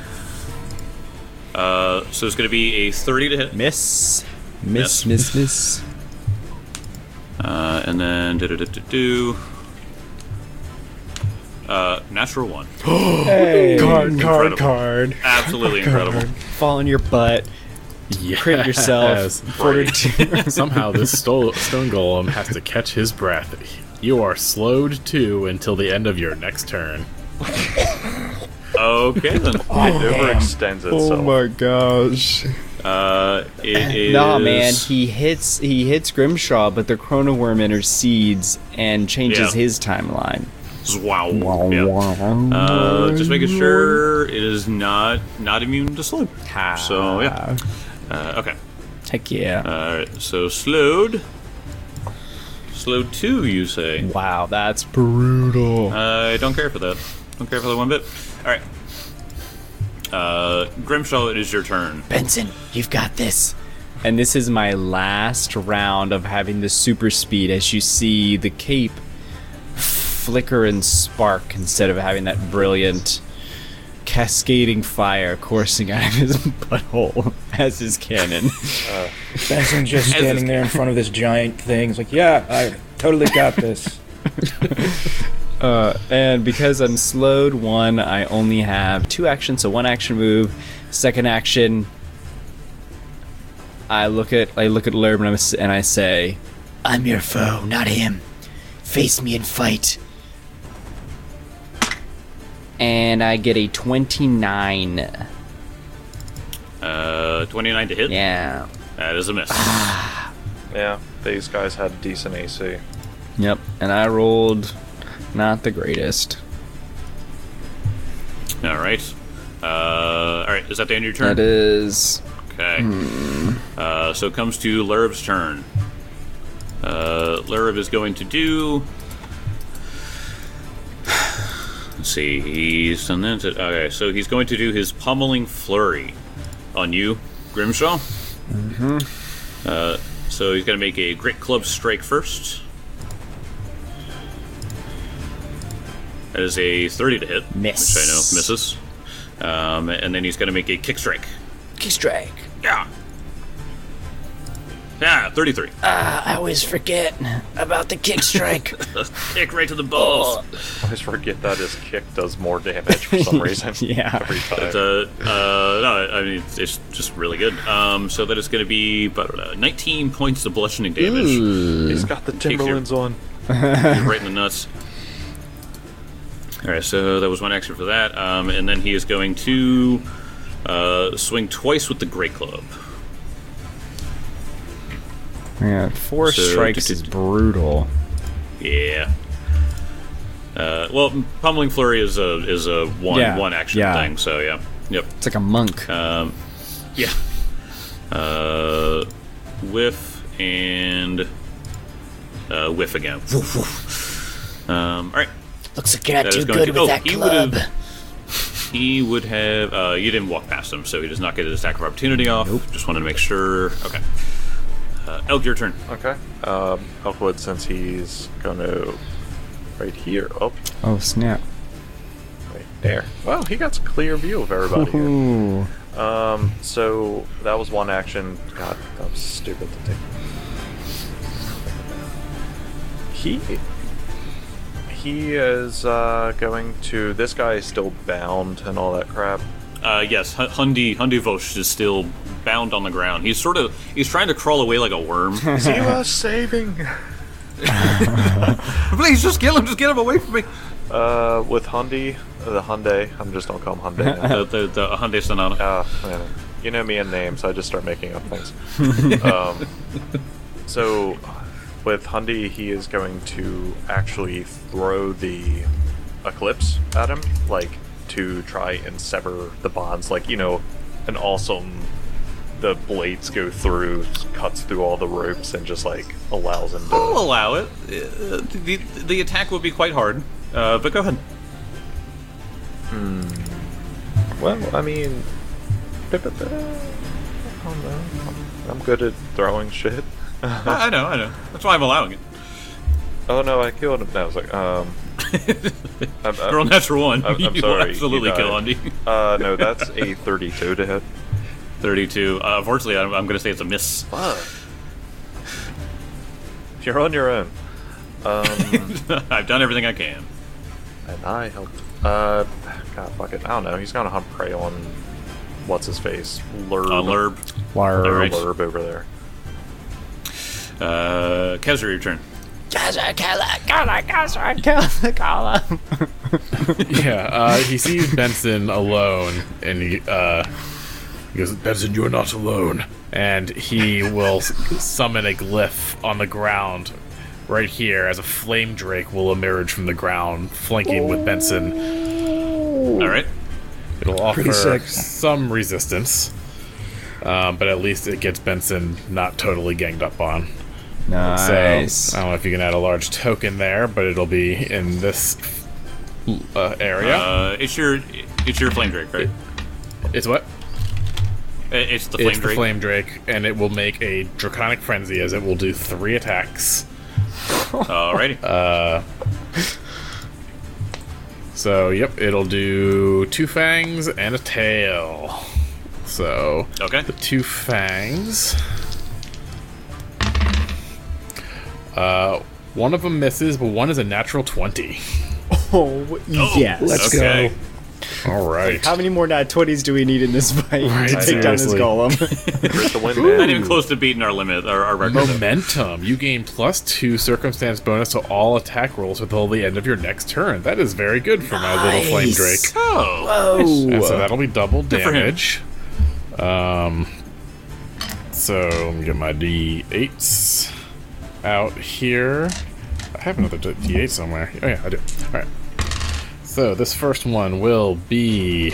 Uh, so it's going to be a thirty to hit. Miss. Miss, Miss. miss, miss. Uh, and then do do do do do. Uh, natural one. Hey. Card, Incredible. card, card. Absolutely incredible. Fall on your butt. Yes. Crit yourself. Fortitude. Somehow this sto- stone golem has to catch his breath. You are slowed too until the end of your next turn. Okay then. It overextends itself. Oh my gosh. Uh, it is. Nah, man, he hits he hits Grimshaw, but the Chrono Worm intercedes and changes Yeah. his timeline. Wow. Yeah. Uh, just making sure it is not not immune to slowed. So yeah. Uh, okay. Heck yeah. All right. So slowed. Slowed two, you say? Wow, that's brutal. I don't care for that. Don't care for that one bit. All right. Uh, Grimshaw, it is your turn. Benson, you've got this. And this is my last round of having the super speed as you see the cape flicker and spark instead of having that brilliant cascading fire coursing out of his butthole as his cannon. Benson just As standing is- there in front of this giant thing. He's like, yeah, I totally got this. Uh, and because I'm slowed one, I only have two actions, so one action move. Second action, I look at I look at Lerb and, I'm s- and I say, I'm your foe, not him. Face me and fight. and I get a twenty-nine. Uh, twenty-nine to hit. Yeah. That is a miss. Yeah, these guys had decent A C. Yep, and I rolled not the greatest. All right. Uh, all right. Is that the end of your turn? That is. Okay. Uh, so it comes to Lurv's turn. Uh, Lurv is going to do. Let's see. He's done that. Okay, so he's going to do his pummeling flurry on you, Grimshaw. Mm-hmm. Uh, so he's going to make a Great Club strike first. That is a thirty to hit. Miss. Which I know misses. Um, and then he's going to make a kick strike. Kick strike. Yeah. Yeah, thirty-three. Ah, I always forget about the kick strike. Kick right to the balls. I always forget that his kick does more damage for some reason. Yeah. Every time. It's, uh, uh, no, I mean, it's, it's just really good. Um, so that is going to be about uh, nineteen points of bludgeoning damage. He's got the Timberlands on. Right in the nuts. Alright, so that was one action for that. Um, and then he is going to uh, swing twice with the Great Club. Yeah, four So, strikes d- is d- brutal. Yeah. Uh, well, Pummeling Flurry is a is a one Yeah, one action yeah. thing, so yeah. Yep. It's like a monk. Um, yeah. Uh, whiff and uh, whiff again. Woof, woof. Um, all right. Looks like you're not That is too going good to- with oh, that he club. would've- He would have. Uh, you didn't walk past him, so he does not get his attack of opportunity off. Just wanted to make sure. Okay. Uh, Elk, your turn. Okay. Um, Elkwood, since he's going to right here. Oh, Oh, snap. right there. Well, he got a clear view of everybody here. Ooh. Um, so that was one action. God, that was stupid to take. He he is uh, going to. This guy is still bound and all that crap. Uh, yes, H- Hundi Hundi Vosh is still bound on the ground. He's sort of he's trying to crawl away like a worm. He was saving. Please, just kill him. Just get him away from me. Uh, with Hyundai, the Hyundai. I'm just gonna call him Hyundai now. The the, the Hyundai Sonata. Ah, man. You know me and names, I just start making up things. um, so, with Hyundai, he is going to actually throw the Eclipse at him, like, to try and sever the bonds. Like, you know, an awesome, the blades go through, cuts through all the ropes, and just, like, allows him to... I'll allow it. Uh, the the attack would be quite hard, uh, but go ahead. Well, I mean... I don't know. I'm good at throwing shit. I, I know, I know. That's why I'm allowing it. Oh no, I killed him. No, I was like, um... I'm, I'm, You're on natural one. I'm, I'm you sorry. will absolutely you kill died. Hundi. Uh, no, that's a thirty-two to hit. thirty-two. Uh, unfortunately, I'm, I'm going to say it's a miss. Fuck. You're on your own. Um, I've done everything I can. and I helped. Uh, God, fuck it. I don't know. He's gonna hunt prey on what's his face, Lurb. Uh, Lurb. Larb. Alright. Lurb over there. Uh, Kezra, your turn. Yeah, uh, he sees Benson alone, and he, uh, he goes, Benson, you're not alone. And he will s- summon a glyph on the ground right here as a flame drake will emerge from the ground, flanking with Benson. All right. It'll offer Pretty sick. some resistance, um, but at least it gets Benson not totally ganged up on. Nice. So, I don't know if you can add a large token there, but it'll be in this uh, area. Uh, it's your it's your flame drake, right? it's what? Uh, It's the flame It's the drake. Flame Drake, and it will make a Draconic Frenzy as it will do three attacks. Alrighty. Uh, so, yep, it'll do two fangs and a tail. So, Okay. the two fangs. Uh, one of them misses, but one is a natural twenty. Oh, yes. Let's Okay. go. All right. How many more nat twenties do we need in this fight Right, to take down this seriously. golem? Crit the win, Not man. even close to beating our limit, our, our record. Momentum. You gain plus two circumstance bonus to all attack rolls until the end of your next turn. That is very good for my little flame Nice. drake. Oh. And so that'll be double for him. damage. Um. So let me get my d eights out here. I have another D eight somewhere. Oh yeah, I do. All right. So this first one will be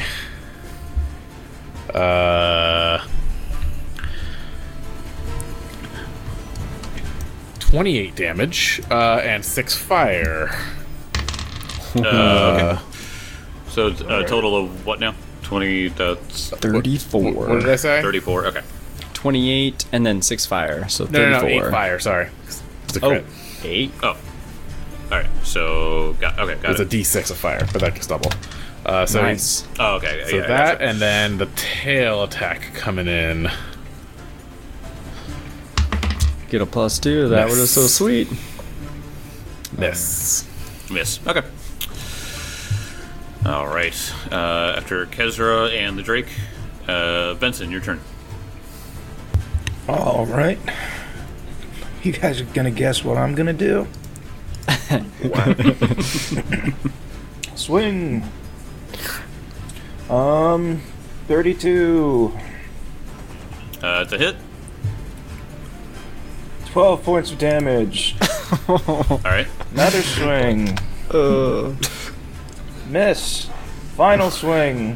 uh twenty-eight damage uh, and six fire. Uh, okay. So a total of what now? twenty, that's thirty-four. What did I say? thirty-four, okay. twenty-eight and then six fire, so No, thirty-four. no, no, eight fire. Sorry, it's a Oh, crit. eight? Oh. Alright, so, got, okay, got It's it. a D six of fire, but that gets double. Uh, so Nice. Oh, okay, so yeah, I that, gotcha. and then the tail attack coming in. Get a plus two. That Miss. would have so sweet. Miss. Miss. Okay. Alright, uh, after Kezra and the Drake, uh, Benson, your turn. All right. You guys are gonna guess what I'm gonna do? Swing. Um, thirty-two. Uh, it's a hit. twelve points of damage. Alright. Another swing. Uh, Miss. Final swing.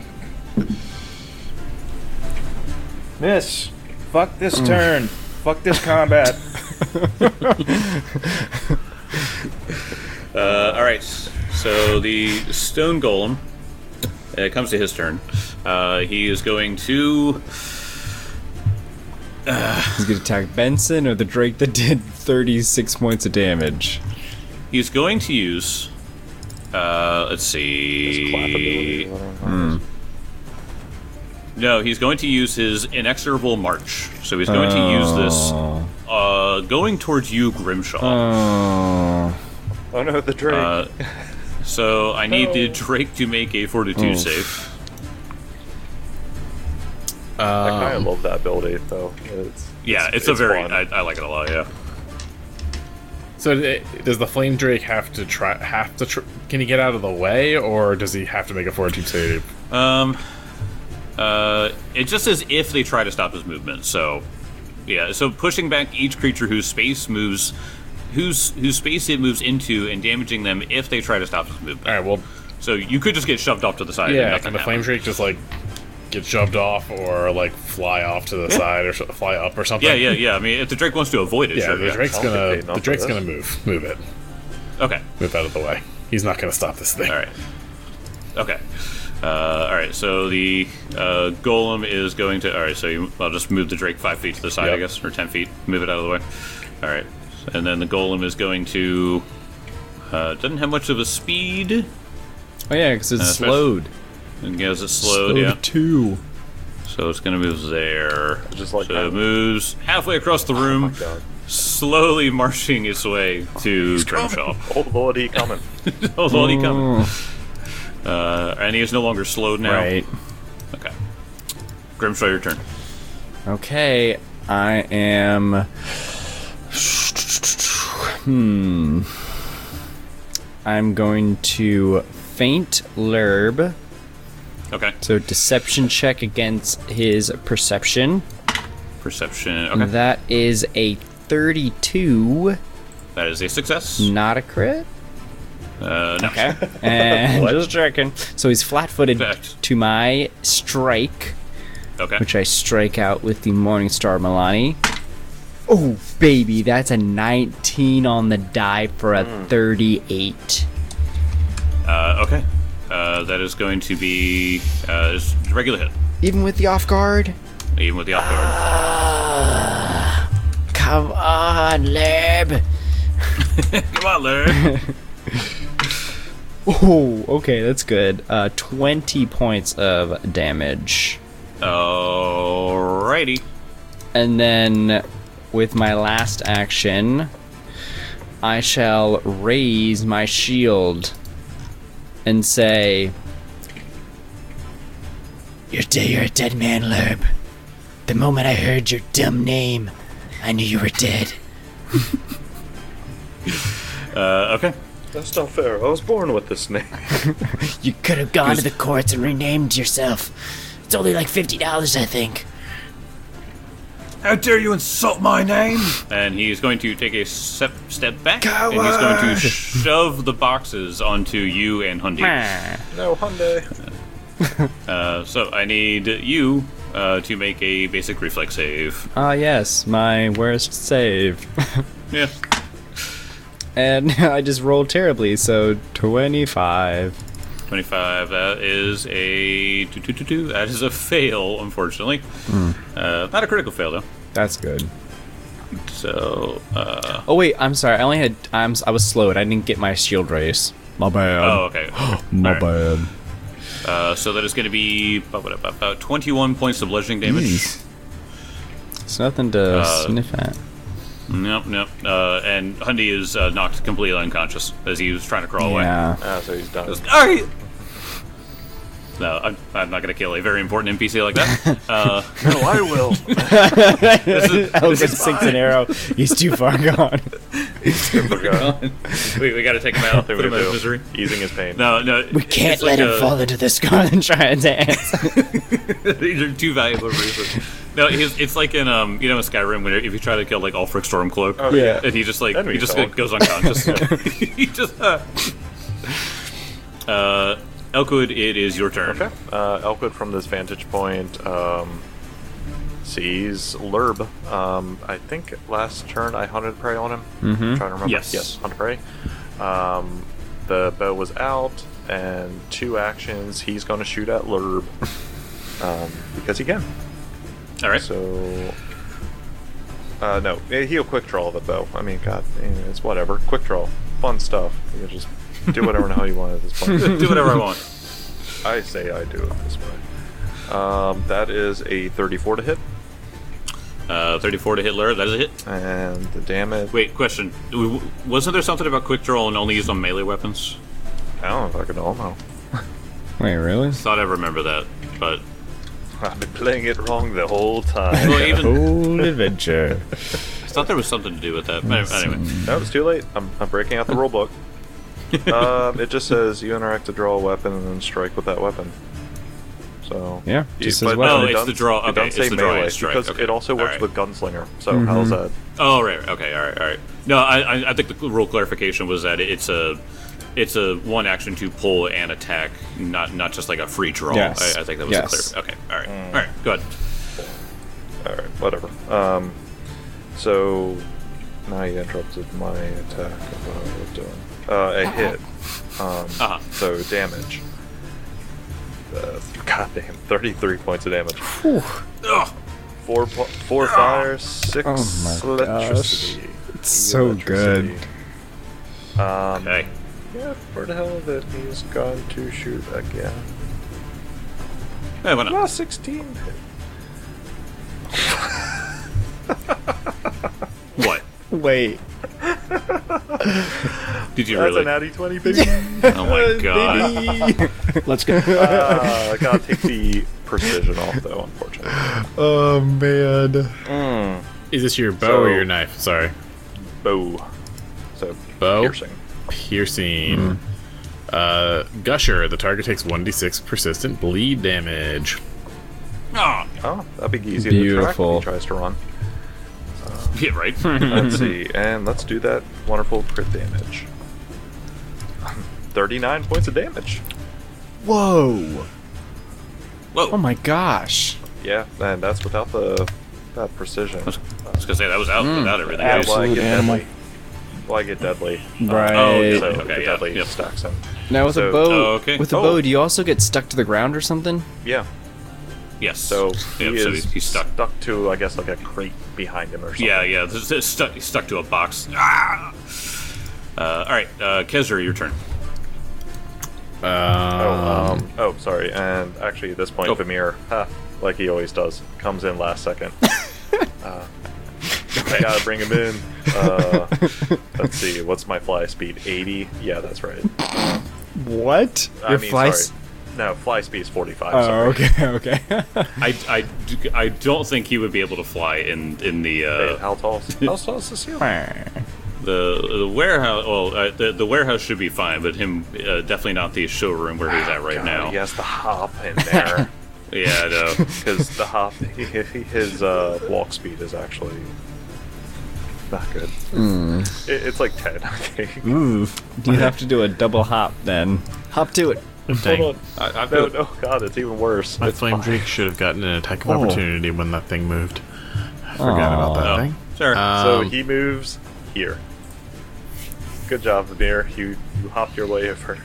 Miss. Fuck this turn. Fuck this combat. Uh, alright, so the Stone Golem, uh, it comes to his turn. Uh, he is going to... he's gonna attack Benson or the Drake that did thirty-six points of damage. He's going to use... Uh, let's His clap ability, see... whatever. No, he's going to use his Inexorable March. So he's going to use this uh, going towards you, Grimshaw. Oh. Oh no, the Drake. Uh, so I need the Drake to make a Fortitude save. I kind of Um, love that ability, though. It's, Yeah, it's, a very... fun. I, I like it a lot, yeah. so uh, does the Flame Drake have to try? Have to? Tr- can he get out of the way, or does he have to make a Fortitude save? Um, uh, it just says if they try to stop his movement. So, yeah. So pushing back each creature whose space moves, whose whose space it moves into, and damaging them if they try to stop his movement. All right. Well, So you could just get shoved off to the side. and yeah. nothing Can the Flame happens. Drake just like get shoved off, or like fly off to the side, or so- fly up, or something? Yeah, yeah, yeah. I mean, if the Drake wants to avoid it, Yeah, sure. the Yeah. Drake's I don't gonna think they the know Drake's for gonna this. move, move it, Okay. move out of the way. He's not gonna stop this thing. All right. Okay. Uh, all right. So the uh, golem is going to. All right. So you, I'll just move the Drake five feet to the side, I Yep. guess, or ten feet. Move it out of the way. All right. And then the golem is going to. Uh, doesn't have much of a speed. Oh yeah, because it's Uh, slowed. And gets it slowed, yeah. two. So it's gonna move there. Just like so that. it moves halfway across the room, Oh my god. slowly marching its way to Grimshaw. Oh lord, he coming. Oh, Lord, he coming. Uh, and he is no longer slowed now. Right. Okay. Grimshaw, your turn. Okay, I am. Hmm. I'm going to feint Lerb. Okay. So deception check against his perception. Perception. Okay. That is a thirty-two. That is a success. Not a crit. Uh, no. Okay. And just checking. So he's flat-footed Fact. to my strike, Okay. which I strike out with the Morningstar Milani. Oh, baby, that's a nineteen on the die for a thirty-eight. Uh, okay. Uh, that is going to be uh, just a regular hit, Even with the off guard? even with the off guard. Come on, Leb. Come on, Larry. Oh, okay, that's good. Uh, twenty points of damage. Alrighty. And then, with my last action, I shall raise my shield and say, You're, de- you're a dead man, Lerb. The moment I heard your dumb name, I knew you were dead. Uh, okay. That's not fair. I was born with this name. You could have gone to the courts and renamed yourself. It's only like fifty dollars, I think. How dare you insult my name? And he's going to take a step, step back, and he's going to shove the boxes onto you and Hundi. No, Hyundai. Uh, so I need you uh, to make a basic reflex save. Ah, yes, my worst save. Yeah. And I just rolled terribly, so twenty-five. twenty-five, that is a two, two, two, two. That is a fail, unfortunately. Uh, not a critical fail, though. That's good. So, uh, Oh wait, I'm sorry. I only had I'm I was slowed. I didn't get my shield race. My bad. oh, okay. My All right. bad. Uh, so that is going to be about, about, about twenty-one points of bludgeoning damage. It's nothing to Uh, sniff at. Nope, nope. Uh, and Hundi is uh, knocked completely unconscious as he was trying to crawl away. Yeah. Ah, so he's done. Alright! No, I'm, I'm not going to kill a very important N P C like that. Uh, No, I will. this is, Elgin sinks an arrow. He's too far gone. Forgot. we we got to take him out, Nothing put we him out of do. misery. Easing his pain. No, no. We can't it's let like him a- fall into the sky. Gonna try and dance. These are two valuable reasons. No, he's, it's like in um, you know, in Skyrim, when if you try to kill like Ulfric Stormcloak, Oh, yeah. and he just like Then we he just talk. goes unconscious. he just. Uh, uh, Elkwood, it is your turn. Okay. Uh, Elkwood from this vantage point um, sees Lurb. Um, I think last turn I hunted prey on him. Mm-hmm. Trying to remember. Yes. Yes, hunted prey. Um, the bow was out, and two actions. He's going to shoot at Lurb um, because he can. All right. So. Uh, no, he'll quick draw the bow. I mean, God, it's whatever. Quick draw, fun stuff. You can just do whatever the hell you want at this point. Do whatever I want. I say I do it this way. Um, that is a thirty-four to hit, Uh, thirty-four to hit Lurb. That is a hit. and the damage. Wait, question. W- Wasn't there something about quick draw and only used on melee weapons? I don't know if I can all know. Wait, really? Thought I remember that, but I've been playing it wrong the whole time. well, even Whole adventure. I thought there was something to do with that. But anyway, No, it's too late. I'm, I'm breaking out the rule book. um, it just says you interact to draw a weapon and then strike with that weapon. So Yeah, you- just as but well. Oh, it it's doesn't- the draw- It okay, doesn't it's say the draw and melee strike, because okay. it also works Alright. with gunslinger. So how's that? oh right, okay, all right, all right. No, I I, I think the rule clarification was that it's a it's a one action to pull and attack, not not just like a free draw. Yes. I, I think that was Yes. clear. Okay, all right, all right, go ahead. All right, whatever. Um, so now you interrupted my attack of what I was doing. Uh, a hit. Um, Uh-huh. So damage. Uh, goddamn, thirty-three points of damage. Ugh. Four, po- four fire, six Oh my electricity. It's so good. Electricity. Um, Okay. Yeah, for the hell of it, he's going to shoot again. Hey, why not? Ah, sixteen. What? Wait. Did you That's really? a natty twenty, baby. Oh my god. Let's go. uh, I gotta take the precision off, though, unfortunately. Oh man. Mm, Is this your bow So- or your knife? Sorry. bow. So, Bow? piercing. Piercing. Uh, Gusher. The target takes one d six persistent bleed damage. Oh, Oh, that'd be easy Beautiful. to track if he tries to run. yeah, right. Let's see, and let's do that wonderful crit damage. thirty-nine points of damage. Whoa. Whoa. Oh my gosh. Yeah, and that's without the that precision. I was gonna say that was out without everything. Yeah, else. well, I Absolute get animal. deadly. Well, I get deadly. Right. Oh, yeah, So okay, the yeah, deadly yep. stacks him. Now with So- a bow, Oh, okay. with a Oh. bow, do you also get stuck to the ground or something? Yeah. Yes. So yeah, he so is he's, he's stuck. stuck to, I guess, like a crate behind him or something. Yeah, yeah. This is stuck. He's stuck to a box. Ah! Uh, all right, uh, Kezra, your turn. Oh, Um, um, oh, sorry. And actually, at this point, Oh. Vamir, ha, like he always does, comes in last second. uh, I gotta bring him in. Uh, let's see, what's my fly speed? eighty? Yeah, that's right. What? I Your mean, fly sorry. No, fly speed is forty-five. Oh, sorry. okay, okay. I, I, do- I don't think he would be able to fly in in the Hey, uh, how tall? How tall is the ceiling? the the warehouse. Well, uh, the the warehouse should be fine, but him uh, definitely not the showroom where he's at right God, now. He has to hop in there. Yeah, I know. because the hop, he, he- his uh, walk speed is actually not good. It, it's like ten. I think. Ooh. You have to do a double hop then. Hop to it. Dang. Hold on. I, I No, feel, no, God, it's even worse. My It's flame fine. drake should have gotten an attack of Oh. opportunity when that thing moved. I forgot about that Oh, thing. sure. So Um, he moves here. Good job, Amir. You you hopped your way over.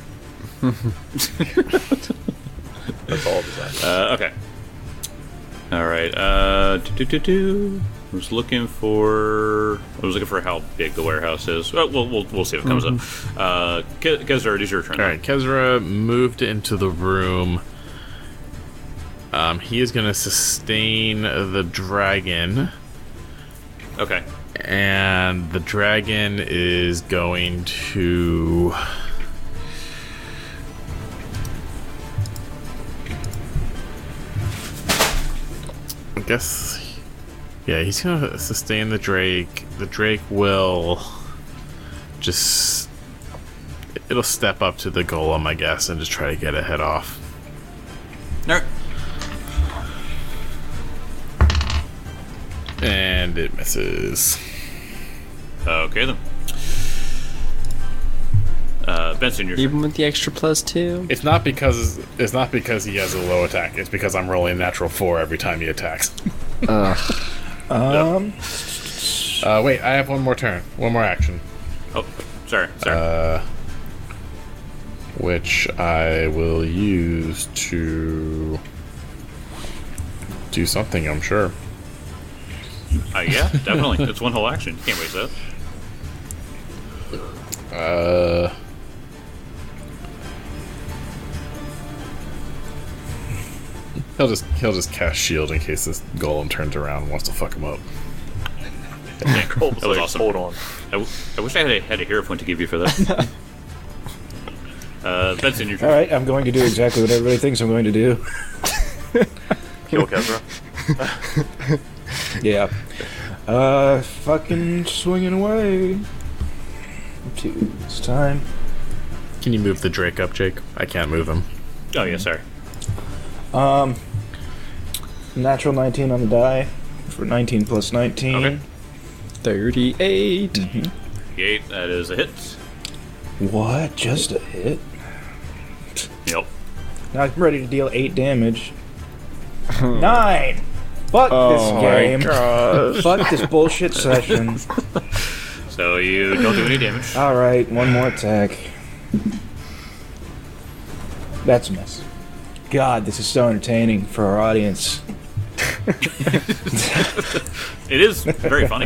That's all to say. Uh, okay. All right. Uh, do, do, do, do. I was looking for. I was looking for how big the warehouse is. Well, we'll we'll, we'll see if it comes up. Uh, Ke- Kezra, it is your turn. All right, Kezra moved into the room. Um, he is going to sustain the dragon, Okay. and the dragon is going to. I guess. Yeah, he's going to sustain the drake. The drake will just. It'll step up to the golem, I guess, and just try to get a head off. All right. And it misses. Okay then. Uh, Benson, your turn. Even with the extra plus two? It's not because it's not because he has a low attack. It's because I'm rolling natural four every time he attacks. Um, Uh, wait, I have one more turn, one more action, Oh, sorry. Sorry. uh, which I will use to do something. I'm sure. Uh, yeah, definitely. It's one whole action. You can't waste that. Uh, he'll just he'll just cast shield in case this golem turns around and wants to fuck him up. Yeah, Cole's that was like, awesome. Hold on. I, w- I wish I had a, had a hero point to give you for that. uh, Benson, your all turn. right, I'm going to do exactly what everybody thinks I'm going to do. Kill Kezra. Yeah. Uh, fucking swinging away. Two this time. Can you move the Drake up, Jake? I can't move him. Oh yeah, sorry. Um, natural nineteen on the die for nineteen plus nineteen. Okay. thirty-eight. Eight. That is a hit. What? Just a hit? Yep. Now I'm ready to deal eight damage. Nine. Fuck Oh this my game. Fuck this bullshit session. So you don't do any damage. All right, one more attack. That's a miss. God, this is so entertaining for our audience. It is very funny.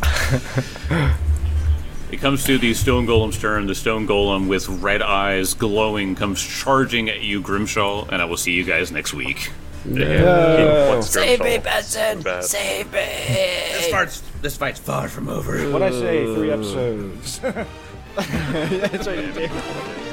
It comes to the stone golem's turn. The stone golem with red eyes glowing comes charging at you, Grimshaw, and I will see you guys next week. No. What's Save me, Grimshaw? Benson! Bad. Save me! This fight's, this fight's far from over. What'd I say? Three episodes. That's right, you did.